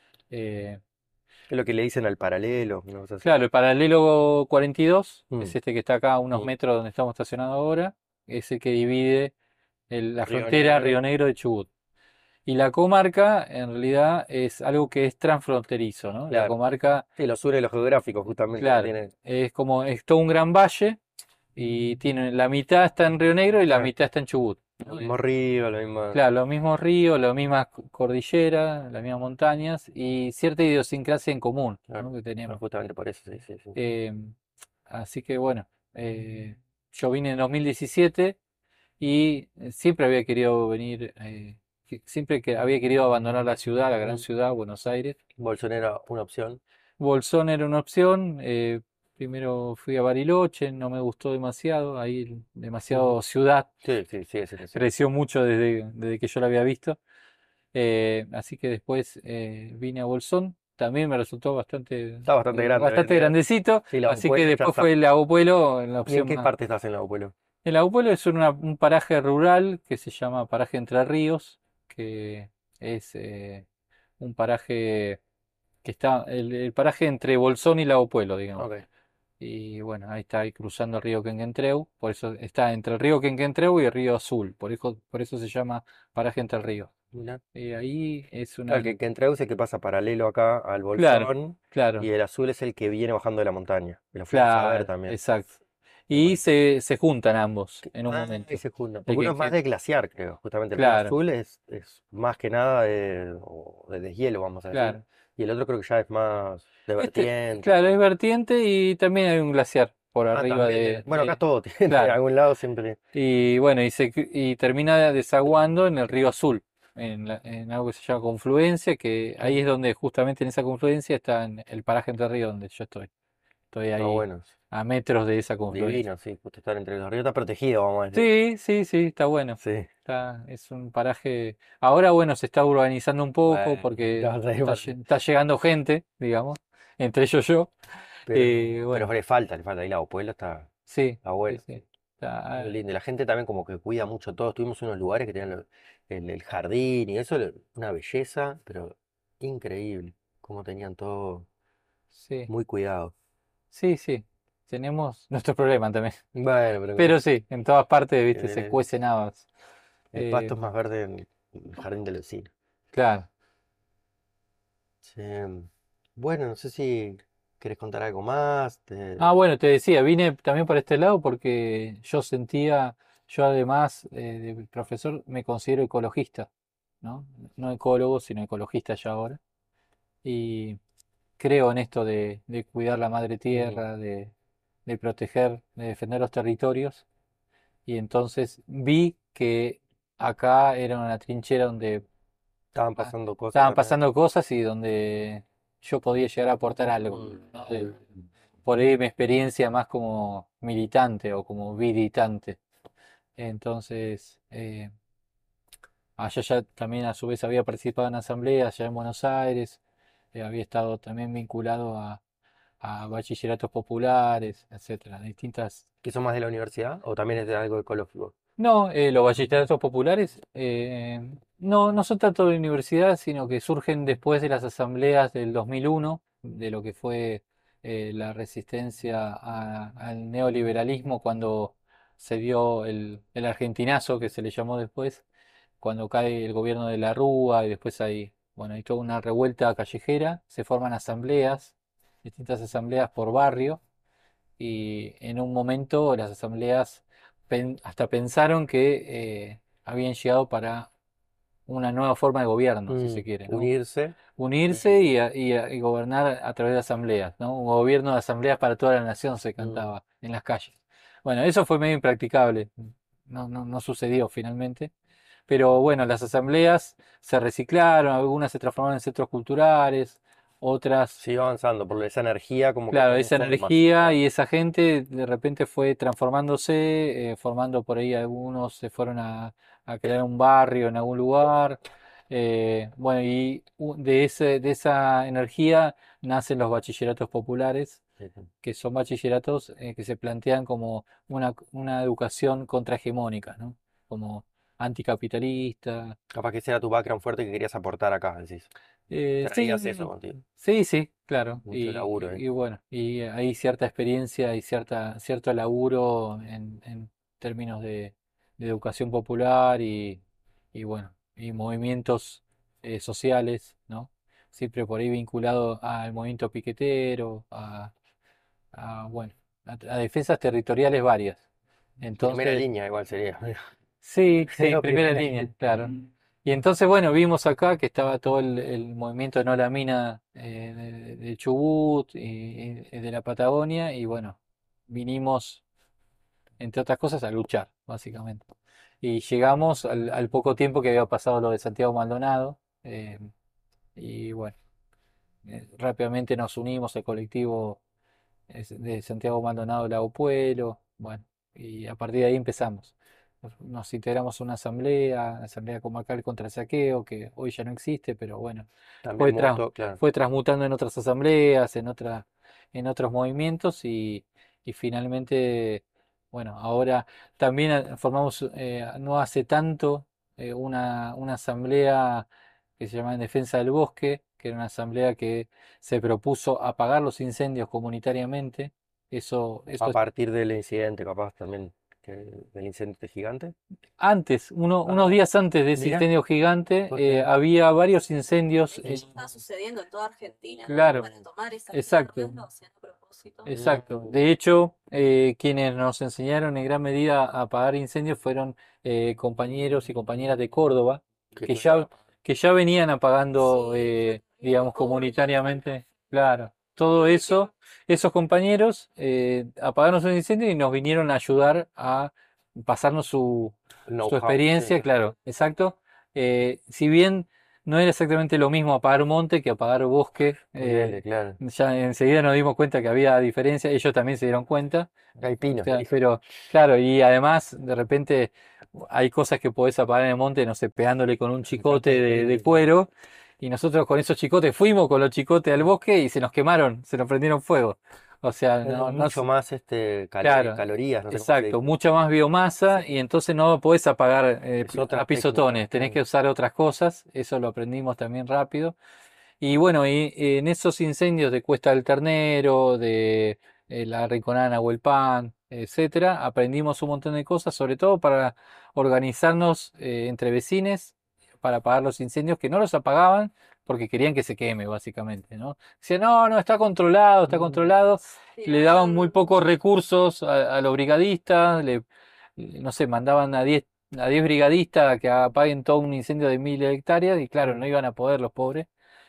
Eh, Es lo que le dicen al paralelo, una cosa así. Claro, el paralelo cuarenta y dos Mm, es este que está acá a unos mm. metros donde estamos estacionados ahora, es el que divide el- la Río frontera Río Negro. Negro de Chubut. Y la comarca en realidad es algo que es transfronterizo, ¿no? La Claro. comarca, Sí, los une los geográficos, justamente, no claro, tiene. es como, es todo un gran valle y tiene, la mitad está en Río Negro y la Claro. mitad está en Chubut, Los ¿no? Eh, mismos ríos, los mismos. Claro, los mismos ríos, las mismas cordilleras, las mismas montañas y cierta idiosincrasia en común, Claro. ¿no? que No, tenemos. justamente por eso, sí, sí, sí. Eh, Así que bueno, eh, yo vine en dos mil diecisiete y eh, siempre había querido venir, eh, que- siempre que había querido abandonar la ciudad, la gran Mm. ciudad, Buenos Aires. Bolsón era una opción. Bolsón era una opción. Eh, primero fui a Bariloche, no me gustó demasiado, ahí Mm. demasiado ciudad, Sí, sí, sí, sí, sí. creció mucho desde, desde que yo la había visto. Eh, así que después eh, vine a Bolsón. También me resultó bastante, Está bastante eh, grande hoy en bastante día. grandecito, Sí, Lago así que Puelo ya después está. fue el Lago Puelo en la ¿Y en opción qué más. parte estás en Lago Puelo? El Lago Puelo es una- un paraje rural que se llama Paraje Entre Ríos, que es eh, un paraje que está, el, el paraje entre Bolsón y Lago Puelo, digamos. Ok. Y bueno, ahí está ahí cruzando el río Quenquentreu, por eso está entre el río Quenquentreu y el río Azul, por eso, por eso se llama Paraje Entre Ríos. Mirá. Y ahí es Claro, una. que, que entre es el que pasa paralelo acá al Claro, Bolsón y claro, el azul es el que viene bajando de la montaña. Que lo fuimos a ver claro, también. exacto. Muy Y bueno. se, se juntan ambos en un Ah, y momento. se juntan. El Porque uno es más Quenquen- de glaciar, creo. Justamente el río claro, azul es, es más que nada de, o de deshielo, vamos a decir. claro. Y el otro creo que ya es más de Este, vertiente. claro, es vertiente y también hay un glaciar por Ah, arriba también tiene. de, Bueno, acá de- todo tiene, en claro. algún lado siempre. Y bueno, y, se, y termina desaguando en el río Azul, en, la- en algo que se llama confluencia, que ahí Mm. es donde justamente en esa confluencia está en el paraje Entre Ríos donde yo estoy. Estoy Está ahí bueno. a metros de esa confluencia. Divino, sí, justo estar entre los ríos. Está protegido, vamos a decir. Sí, sí, sí, está bueno. Sí. Está, es un paraje. Ahora, bueno, se está urbanizando un poco Bueno, ¿qué porque vas a decir? está, lle- está llegando gente, digamos, entre ellos yo. Pero, Eh, pero bueno, le falta, le falta. Ahí Lago Pueblo está. Sí, Está sí, bueno. sí. Muy Está- lindo. Y la gente también como que cuida mucho todo. Estuvimos en unos lugares que tenían lo- el, el jardín y eso, lo- una belleza, pero increíble. Como tenían todo sí, muy cuidado. sí, sí. Tenemos nuestros problemas también. Bueno, pero Pero sí, en todas partes, viste, el, se el- cuecen habas. el pasto Eh, es más verde en el jardín del vecino. claro. Sí. Bueno, no sé si querés contar algo más. Ah, te- bueno, te decía, vine también para este lado porque yo sentía, yo además eh, de profesor me considero ecologista, ¿no? No ecólogo, sino ecologista ya ahora. Y creo en esto de, de cuidar la madre Mm, tierra, de, de proteger, de defender los territorios. Y entonces vi que acá era una trinchera donde estaban ah, pasando cosas estaban también. pasando cosas y donde yo podía llegar a aportar algo, Mm, ¿no? De- por ahí mi experiencia más como militante o como militante. Entonces, eh, allá ya también a su vez había participado en asambleas allá en Buenos Aires, eh, había estado también vinculado a, a bachilleratos populares, etcétera, distintas. ¿Que son más de la universidad o también es de algo ecológico? No, eh, los bachilleratos populares eh, no, no son tanto de universidad, sino que surgen después de las asambleas del dos mil uno, de lo que fue eh, la resistencia a- al neoliberalismo cuando se dio el, el argentinazo, que se le llamó después, cuando cae el gobierno de la Rúa y después hay, bueno, hay toda una revuelta callejera, se forman asambleas, distintas asambleas por barrio y en un momento las asambleas pen- hasta pensaron que eh, habían llegado para una nueva forma de gobierno, si Mm, se quiere, ¿no? unirse. Unirse y, a- y a- y gobernar a través de asambleas, ¿no? Un gobierno de asambleas para toda la nación se Mm, cantaba en las calles. Bueno, eso fue medio impracticable, no, no, no sucedió finalmente. Pero bueno, las asambleas se reciclaron, algunas se transformaron en centros culturales, otras. Sigue avanzando, por esa energía como que Claro, tomó esa formas. energía Claro. y esa gente de repente fue transformándose, eh, formando por ahí algunos se fueron a, a crear un barrio en algún lugar. Eh, bueno, y u- de ese, de esa energía nacen los bachilleratos populares, Sí, sí. que son bachilleratos eh, que se plantean como una, una educación contrahegemónica, ¿no? Como anticapitalista. Capaz que ese era tu background fuerte que querías aportar acá, decís. Eh, Traías eso sí, contigo. sí, sí, claro. Mucho Y, laburo, ¿eh? y- y bueno, y hay cierta experiencia y cierta, cierto laburo en, en términos de, de educación popular y, y bueno, y movimientos eh, sociales, ¿no? Siempre por ahí vinculado al movimiento piquetero, a, a, bueno, a, a defensas territoriales varias. Primera Entonces, línea igual sería. sí, sí, Era primera primera línea, línea. claro. Y entonces, bueno, vimos acá que estaba todo el, el movimiento No la Mina eh, de, de Chubut y, y de la Patagonia, y bueno, vinimos, entre otras cosas, a luchar, básicamente. Y llegamos al, al poco tiempo que había pasado lo de Santiago Maldonado, eh, y bueno, eh, rápidamente nos unimos al colectivo es de Santiago Maldonado Lago Puelo, bueno, y a partir de ahí empezamos. Nos, nos integramos a una asamblea, asamblea comarcal contra el saqueo, que hoy ya no existe, pero bueno, También fue, tras- moto, claro. fue transmutando en otras asambleas, en otra, en otros movimientos y, y finalmente, bueno, ahora también eh, formamos eh, no hace tanto eh, una, una asamblea que se llama En Defensa del Bosque, que era una asamblea que se propuso apagar los incendios comunitariamente. Eso, A eso es- partir del incidente, capaz también, que, del incidente este gigante. antes, uno- unos Ah, días antes de ese mira, incendio gigante, puedo eh, creer. había varios incendios. Es que en- ya estaba sucediendo en toda Argentina, como claro, para tomar esas exacto, tierras, lo hacían a propósito. exacto. Mm, De hecho, eh, quienes nos enseñaron en gran medida a apagar incendios fueron eh, compañeros y compañeras de Córdoba, que que estuvieron ya, acá. que ya venían apagando, Sí, fue eh, terrible, digamos, todo el comunitariamente. Claro, todo eso, esos compañeros eh, apagaron sus incendios y nos vinieron a ayudar a pasarnos su, El su know-how, sí. experiencia, claro, exacto. Eh, si bien no era exactamente lo mismo apagar monte que apagar bosque, Ponele, eh, claro. ya enseguida nos dimos cuenta que había diferencia, ellos también se dieron cuenta, Hay o pinos sea, ahí. pero claro, y además de repente hay cosas que podés apagar en el monte, no sé, pegándole con un chicote Sacate, de, de sí. cuero, y nosotros con esos chicotes fuimos con los chicotes al bosque y se nos quemaron, se nos prendieron fuego. O sea, Tiene no, no, mucho s- más este, cal- eh, claro, calorías, no sé cómo se exacto, dice. mucha más biomasa Sí. y entonces no podés apagar eh, Es pi- a otra técnica, pisotones, tenés claro. que usar otras cosas, eso lo aprendimos también rápido. Y bueno, y, en esos incendios de Cuesta del Ternero, de eh, la Rinconada o el Pan, etcétera, aprendimos un montón de cosas, sobre todo para organizarnos eh, entre vecinos, para apagar los incendios que no los apagaban porque querían que se queme, básicamente, ¿no? Decían, no, no, está controlado, está Mm. controlado. Le daban muy Tiraban, pocos recursos a, a los brigadistas, le, no sé, mandaban a diez a diez brigadistas a que apaguen todo un incendio de mil hectáreas y claro, Mm. no iban a poder los pobres.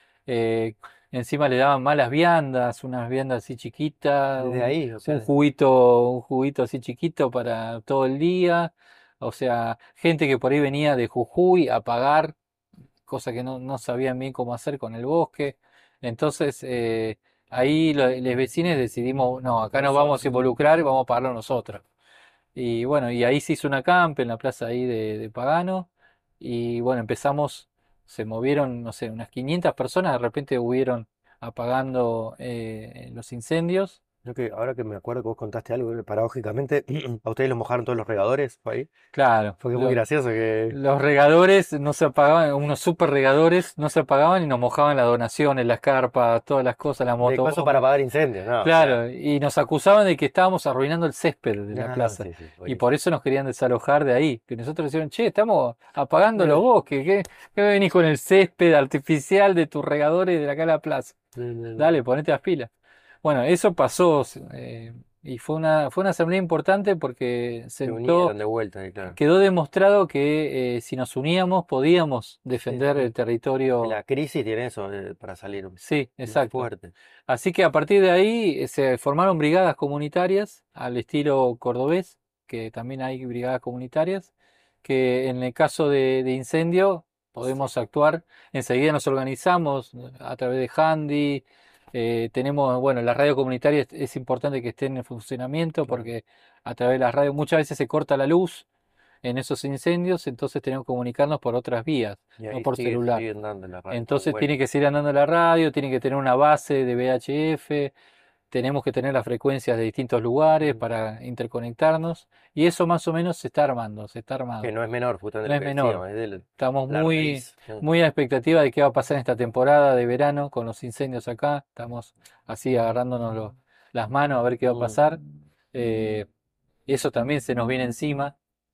Eh, Encima le daban malas viandas, unas viandas así chiquitas, Desde un, ahí, o un sea, juguito, un juguito así chiquito para todo el día. O sea, gente que por ahí venía de Jujuy a pagar, cosa que no, no sabían bien cómo hacer con el bosque. Entonces, eh, ahí lo- los vecinos decidimos, no, acá nos vamos a involucrar y vamos a pagarlo nosotros. Y bueno, y ahí se hizo una camp en la plaza ahí de, de Pagano. Y bueno, empezamos, se movieron, no sé, unas quinientas personas, de repente hubieron apagando eh, los incendios. yo que ahora que me acuerdo que vos contaste algo, que paradójicamente, a ustedes los mojaron todos los regadores, ¿fue ahí? Claro, Fue que muy lo- gracioso que los regadores no se apagaban, unos super regadores no se apagaban y nos mojaban las donaciones, las carpas, todas las cosas, la de coso para motobombas. apagar incendios, no, claro. Claro, y nos acusaban de que estábamos arruinando el césped de la No, plaza. sí, sí, Y por buenísimo. eso nos querían desalojar de ahí. Que nosotros decían, che, estamos apagando los Eh, bosques. ¿Qué, qué me venís con el césped artificial de tus regadores de acá a la plaza? no, no, no. Dale, ponete las pilas. Bueno, eso pasó eh, y fue una, fue una asamblea importante porque Se sentó, unieron de vuelta, y claro. quedó demostrado que eh, si nos uníamos podíamos Sí, defender el sí. territorio. La crisis tiene eso eh, para salir Sí, más exacto. fuerte. Así que a partir de ahí eh, se formaron brigadas comunitarias al estilo cordobés, que también hay brigadas comunitarias, que en el caso de, de incendio podemos actuar, enseguida nos organizamos eh, a través de Handy, eh, tenemos, bueno, la radio comunitaria es, es importante que esté en funcionamiento Claro. porque a través de la radio muchas veces se corta la luz en esos incendios, entonces tenemos que comunicarnos por otras vías, Y no ahí por sigue, celular. siguen dando la radio. Está Entonces bueno. tiene que seguir andando la radio, tiene que tener una base de V H F, tenemos que tener las frecuencias de distintos lugares Mm. para interconectarnos y eso más o menos se está armando, se está Que armado. no es menor, justamente No lo es que menor. decíamos, es de Estamos la muy, raíz. Mm. muy a expectativa de qué va a pasar en esta temporada de verano con los incendios acá. Estamos así agarrándonos los- las manos a ver qué va a Mm. pasar. Eh, Eso también se nos viene encima.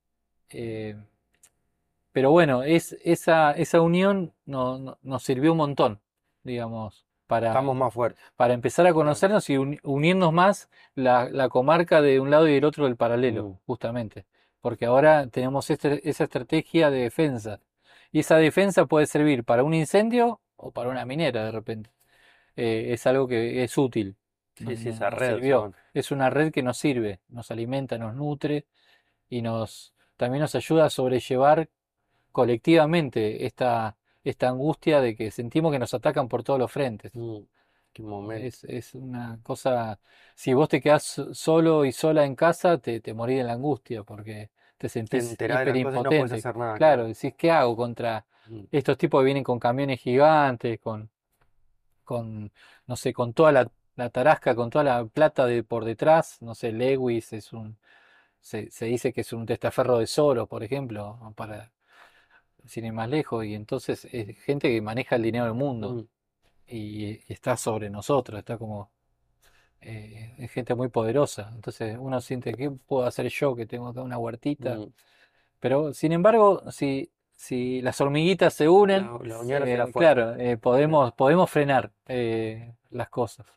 Eh, pero bueno, es, esa, esa unión no- no- nos sirvió un montón, digamos, para, Estamos más fuertes. para empezar a Claro. conocernos y uni- unirnos más la, la comarca de un lado y del otro del paralelo, Mm. justamente. Porque ahora tenemos este- esa estrategia de defensa. Y esa defensa puede servir para un incendio o para una minera de repente. Eh, es algo que es útil. Sí, Nos, sí, nos- esa nos red, o sea, sirvió. bueno. Es una red que nos sirve, nos alimenta, nos nutre y nos también nos ayuda a sobrellevar colectivamente esta, esta angustia de que sentimos que nos atacan por todos los frentes. Mm. Qué momento. Es, es una cosa, si vos te quedás so- solo y sola en casa, te, te morís de la angustia porque te Te sentís enterás de las cosas y no puedes hiperimpotente. hacer nada, Claro, claro. decís, ¿qué hago contra Mm. estos tipos que vienen con camiones gigantes, con, con, no sé, con toda la, la tarasca, con toda la plata de por detrás? No sé, Lewis es un, se, se dice que es un testaferro de Soros, por ejemplo, para sin ir más lejos, y entonces es gente que maneja el dinero del mundo Mm. y está sobre nosotros, está como, eh, es gente muy poderosa. Entonces uno siente, ¿qué puedo hacer yo que tengo acá una huertita? Mm. Pero sin embargo, si, si las hormiguitas se unen, La, la unión hace la eh, fuerza. claro, eh, podemos, podemos frenar eh, las cosas.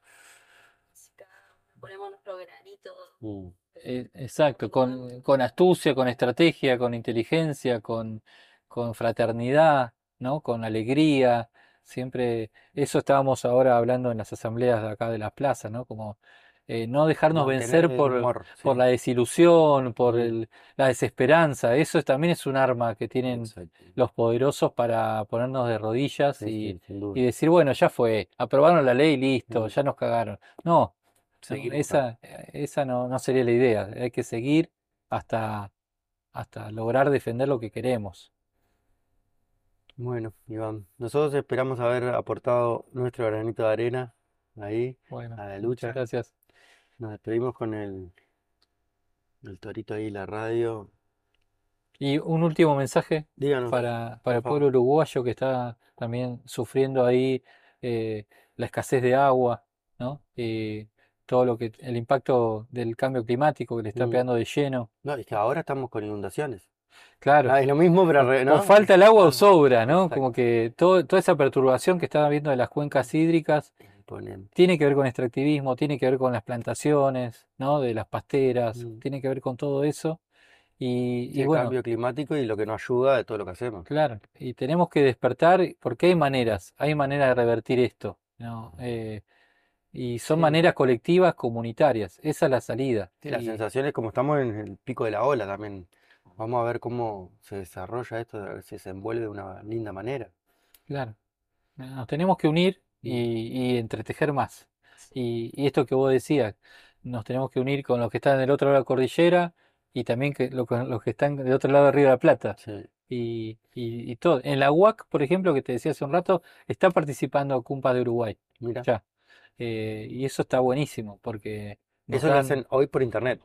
si cada uno ponemos nuestro granito Mm. Eh, exacto, importante. con, con astucia, con estrategia, con inteligencia, con, con fraternidad, ¿no? Con alegría. Siempre, eso estábamos ahora hablando en las asambleas de acá de las plazas, ¿no? Como eh, no dejarnos Mantener vencer el por, humor, por sí. la desilusión, por Mm. el- la desesperanza. Eso es- también es un arma que tienen Exacto. los poderosos para ponernos de rodillas Sí, y, sí, sin y duda. decir, bueno, ya fue, aprobaron la ley, listo, Mm. ya nos cagaron. No. No, Seguimos acá. esa, esa no, no sería la idea. Hay que seguir hasta, hasta lograr defender lo que queremos. Bueno, Iván, nosotros esperamos haber aportado nuestro granito de arena ahí Bueno, a la muchas lucha. gracias. Nos despedimos con el, el torito ahí, la radio. Y un último mensaje Díganos, para, para por el pueblo favor. uruguayo que está también sufriendo ahí eh, la escasez de agua, ¿no? Y todo lo que, el impacto del cambio climático que le está Mm. pegando de lleno. No, es que ahora estamos con inundaciones. Claro, Ah, es lo mismo, pero o, re- o ¿no? falta el agua o Ah, sobra, ¿no? Como exacto. que todo, toda esa perturbación que está habiendo de las cuencas hídricas Imponente. tiene que ver con extractivismo, tiene que ver con las plantaciones, ¿no? De las pasteras, Mm. tiene que ver con todo eso. Y, Sí, y el bueno, cambio climático y lo que nos ayuda de todo lo que hacemos. claro, y tenemos que despertar porque hay maneras, hay maneras de revertir esto, ¿no? Eh, y son Sí, maneras colectivas, comunitarias, esa es la salida. sí, la Y sensación es como estamos en el pico de la ola también. Vamos a ver cómo se desarrolla esto, a ver si se envuelve de una linda manera. claro, nos tenemos que unir Mm. y, y entretejer más. Sí. Y, y esto que vos decías, nos tenemos que unir con los que están del otro lado de la cordillera y también que, lo- con los que están del otro lado del Río de la Plata. Sí, Y, y- y todo. En la U A C, por ejemplo, que te decía hace un rato, está participando Cumpas de Uruguay. mira. Ya. Eh, y eso está buenísimo porque nos Eso lo dan. hacen hoy por internet.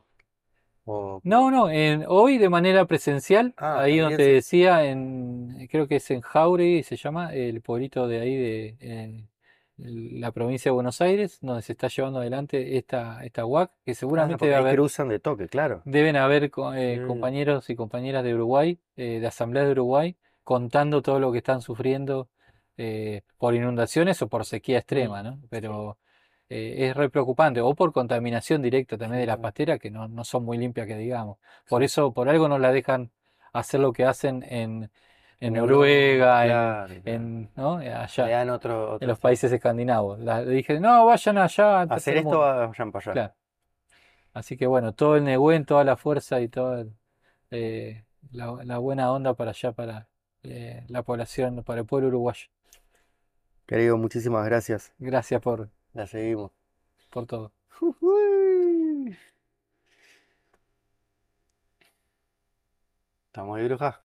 O, No, no, en, hoy de manera presencial, ah, ahí donde también te se... decía, en, creo que es en Jauregui, se llama, el pueblito de ahí de en la provincia de Buenos Aires, donde se está llevando adelante esta, esta U A C, que Ah, seguramente porque debe ahí haber, cruzan de toque, claro. deben haber co- eh, Sí, compañeros y compañeras de Uruguay, eh, de Asamblea de Uruguay, contando todo lo que están sufriendo eh, por inundaciones o por sequía mm, extrema, ¿no? Sí. Pero eh, es re preocupante, o por contaminación directa también de las sí, pasteras que no, no son muy limpias que digamos. Por sí. eso, por algo no la dejan hacer lo que hacen en, en En Europa, Noruega, en, claro, claro. en, ¿no? Le Allá, dan otro, en otro, los sí. países escandinavos. La- le dije, no, vayan allá al Hacer tercer esto, mundo. vayan para allá. Claro. Así que bueno, todo el Nehuen, toda la fuerza y toda el- eh, la, la buena onda para allá, para eh, la población, para el pueblo uruguayo. Querido, muchísimas gracias. Gracias por, La seguimos. por todo. Ujuy. ¿Estamos ahí, bruja?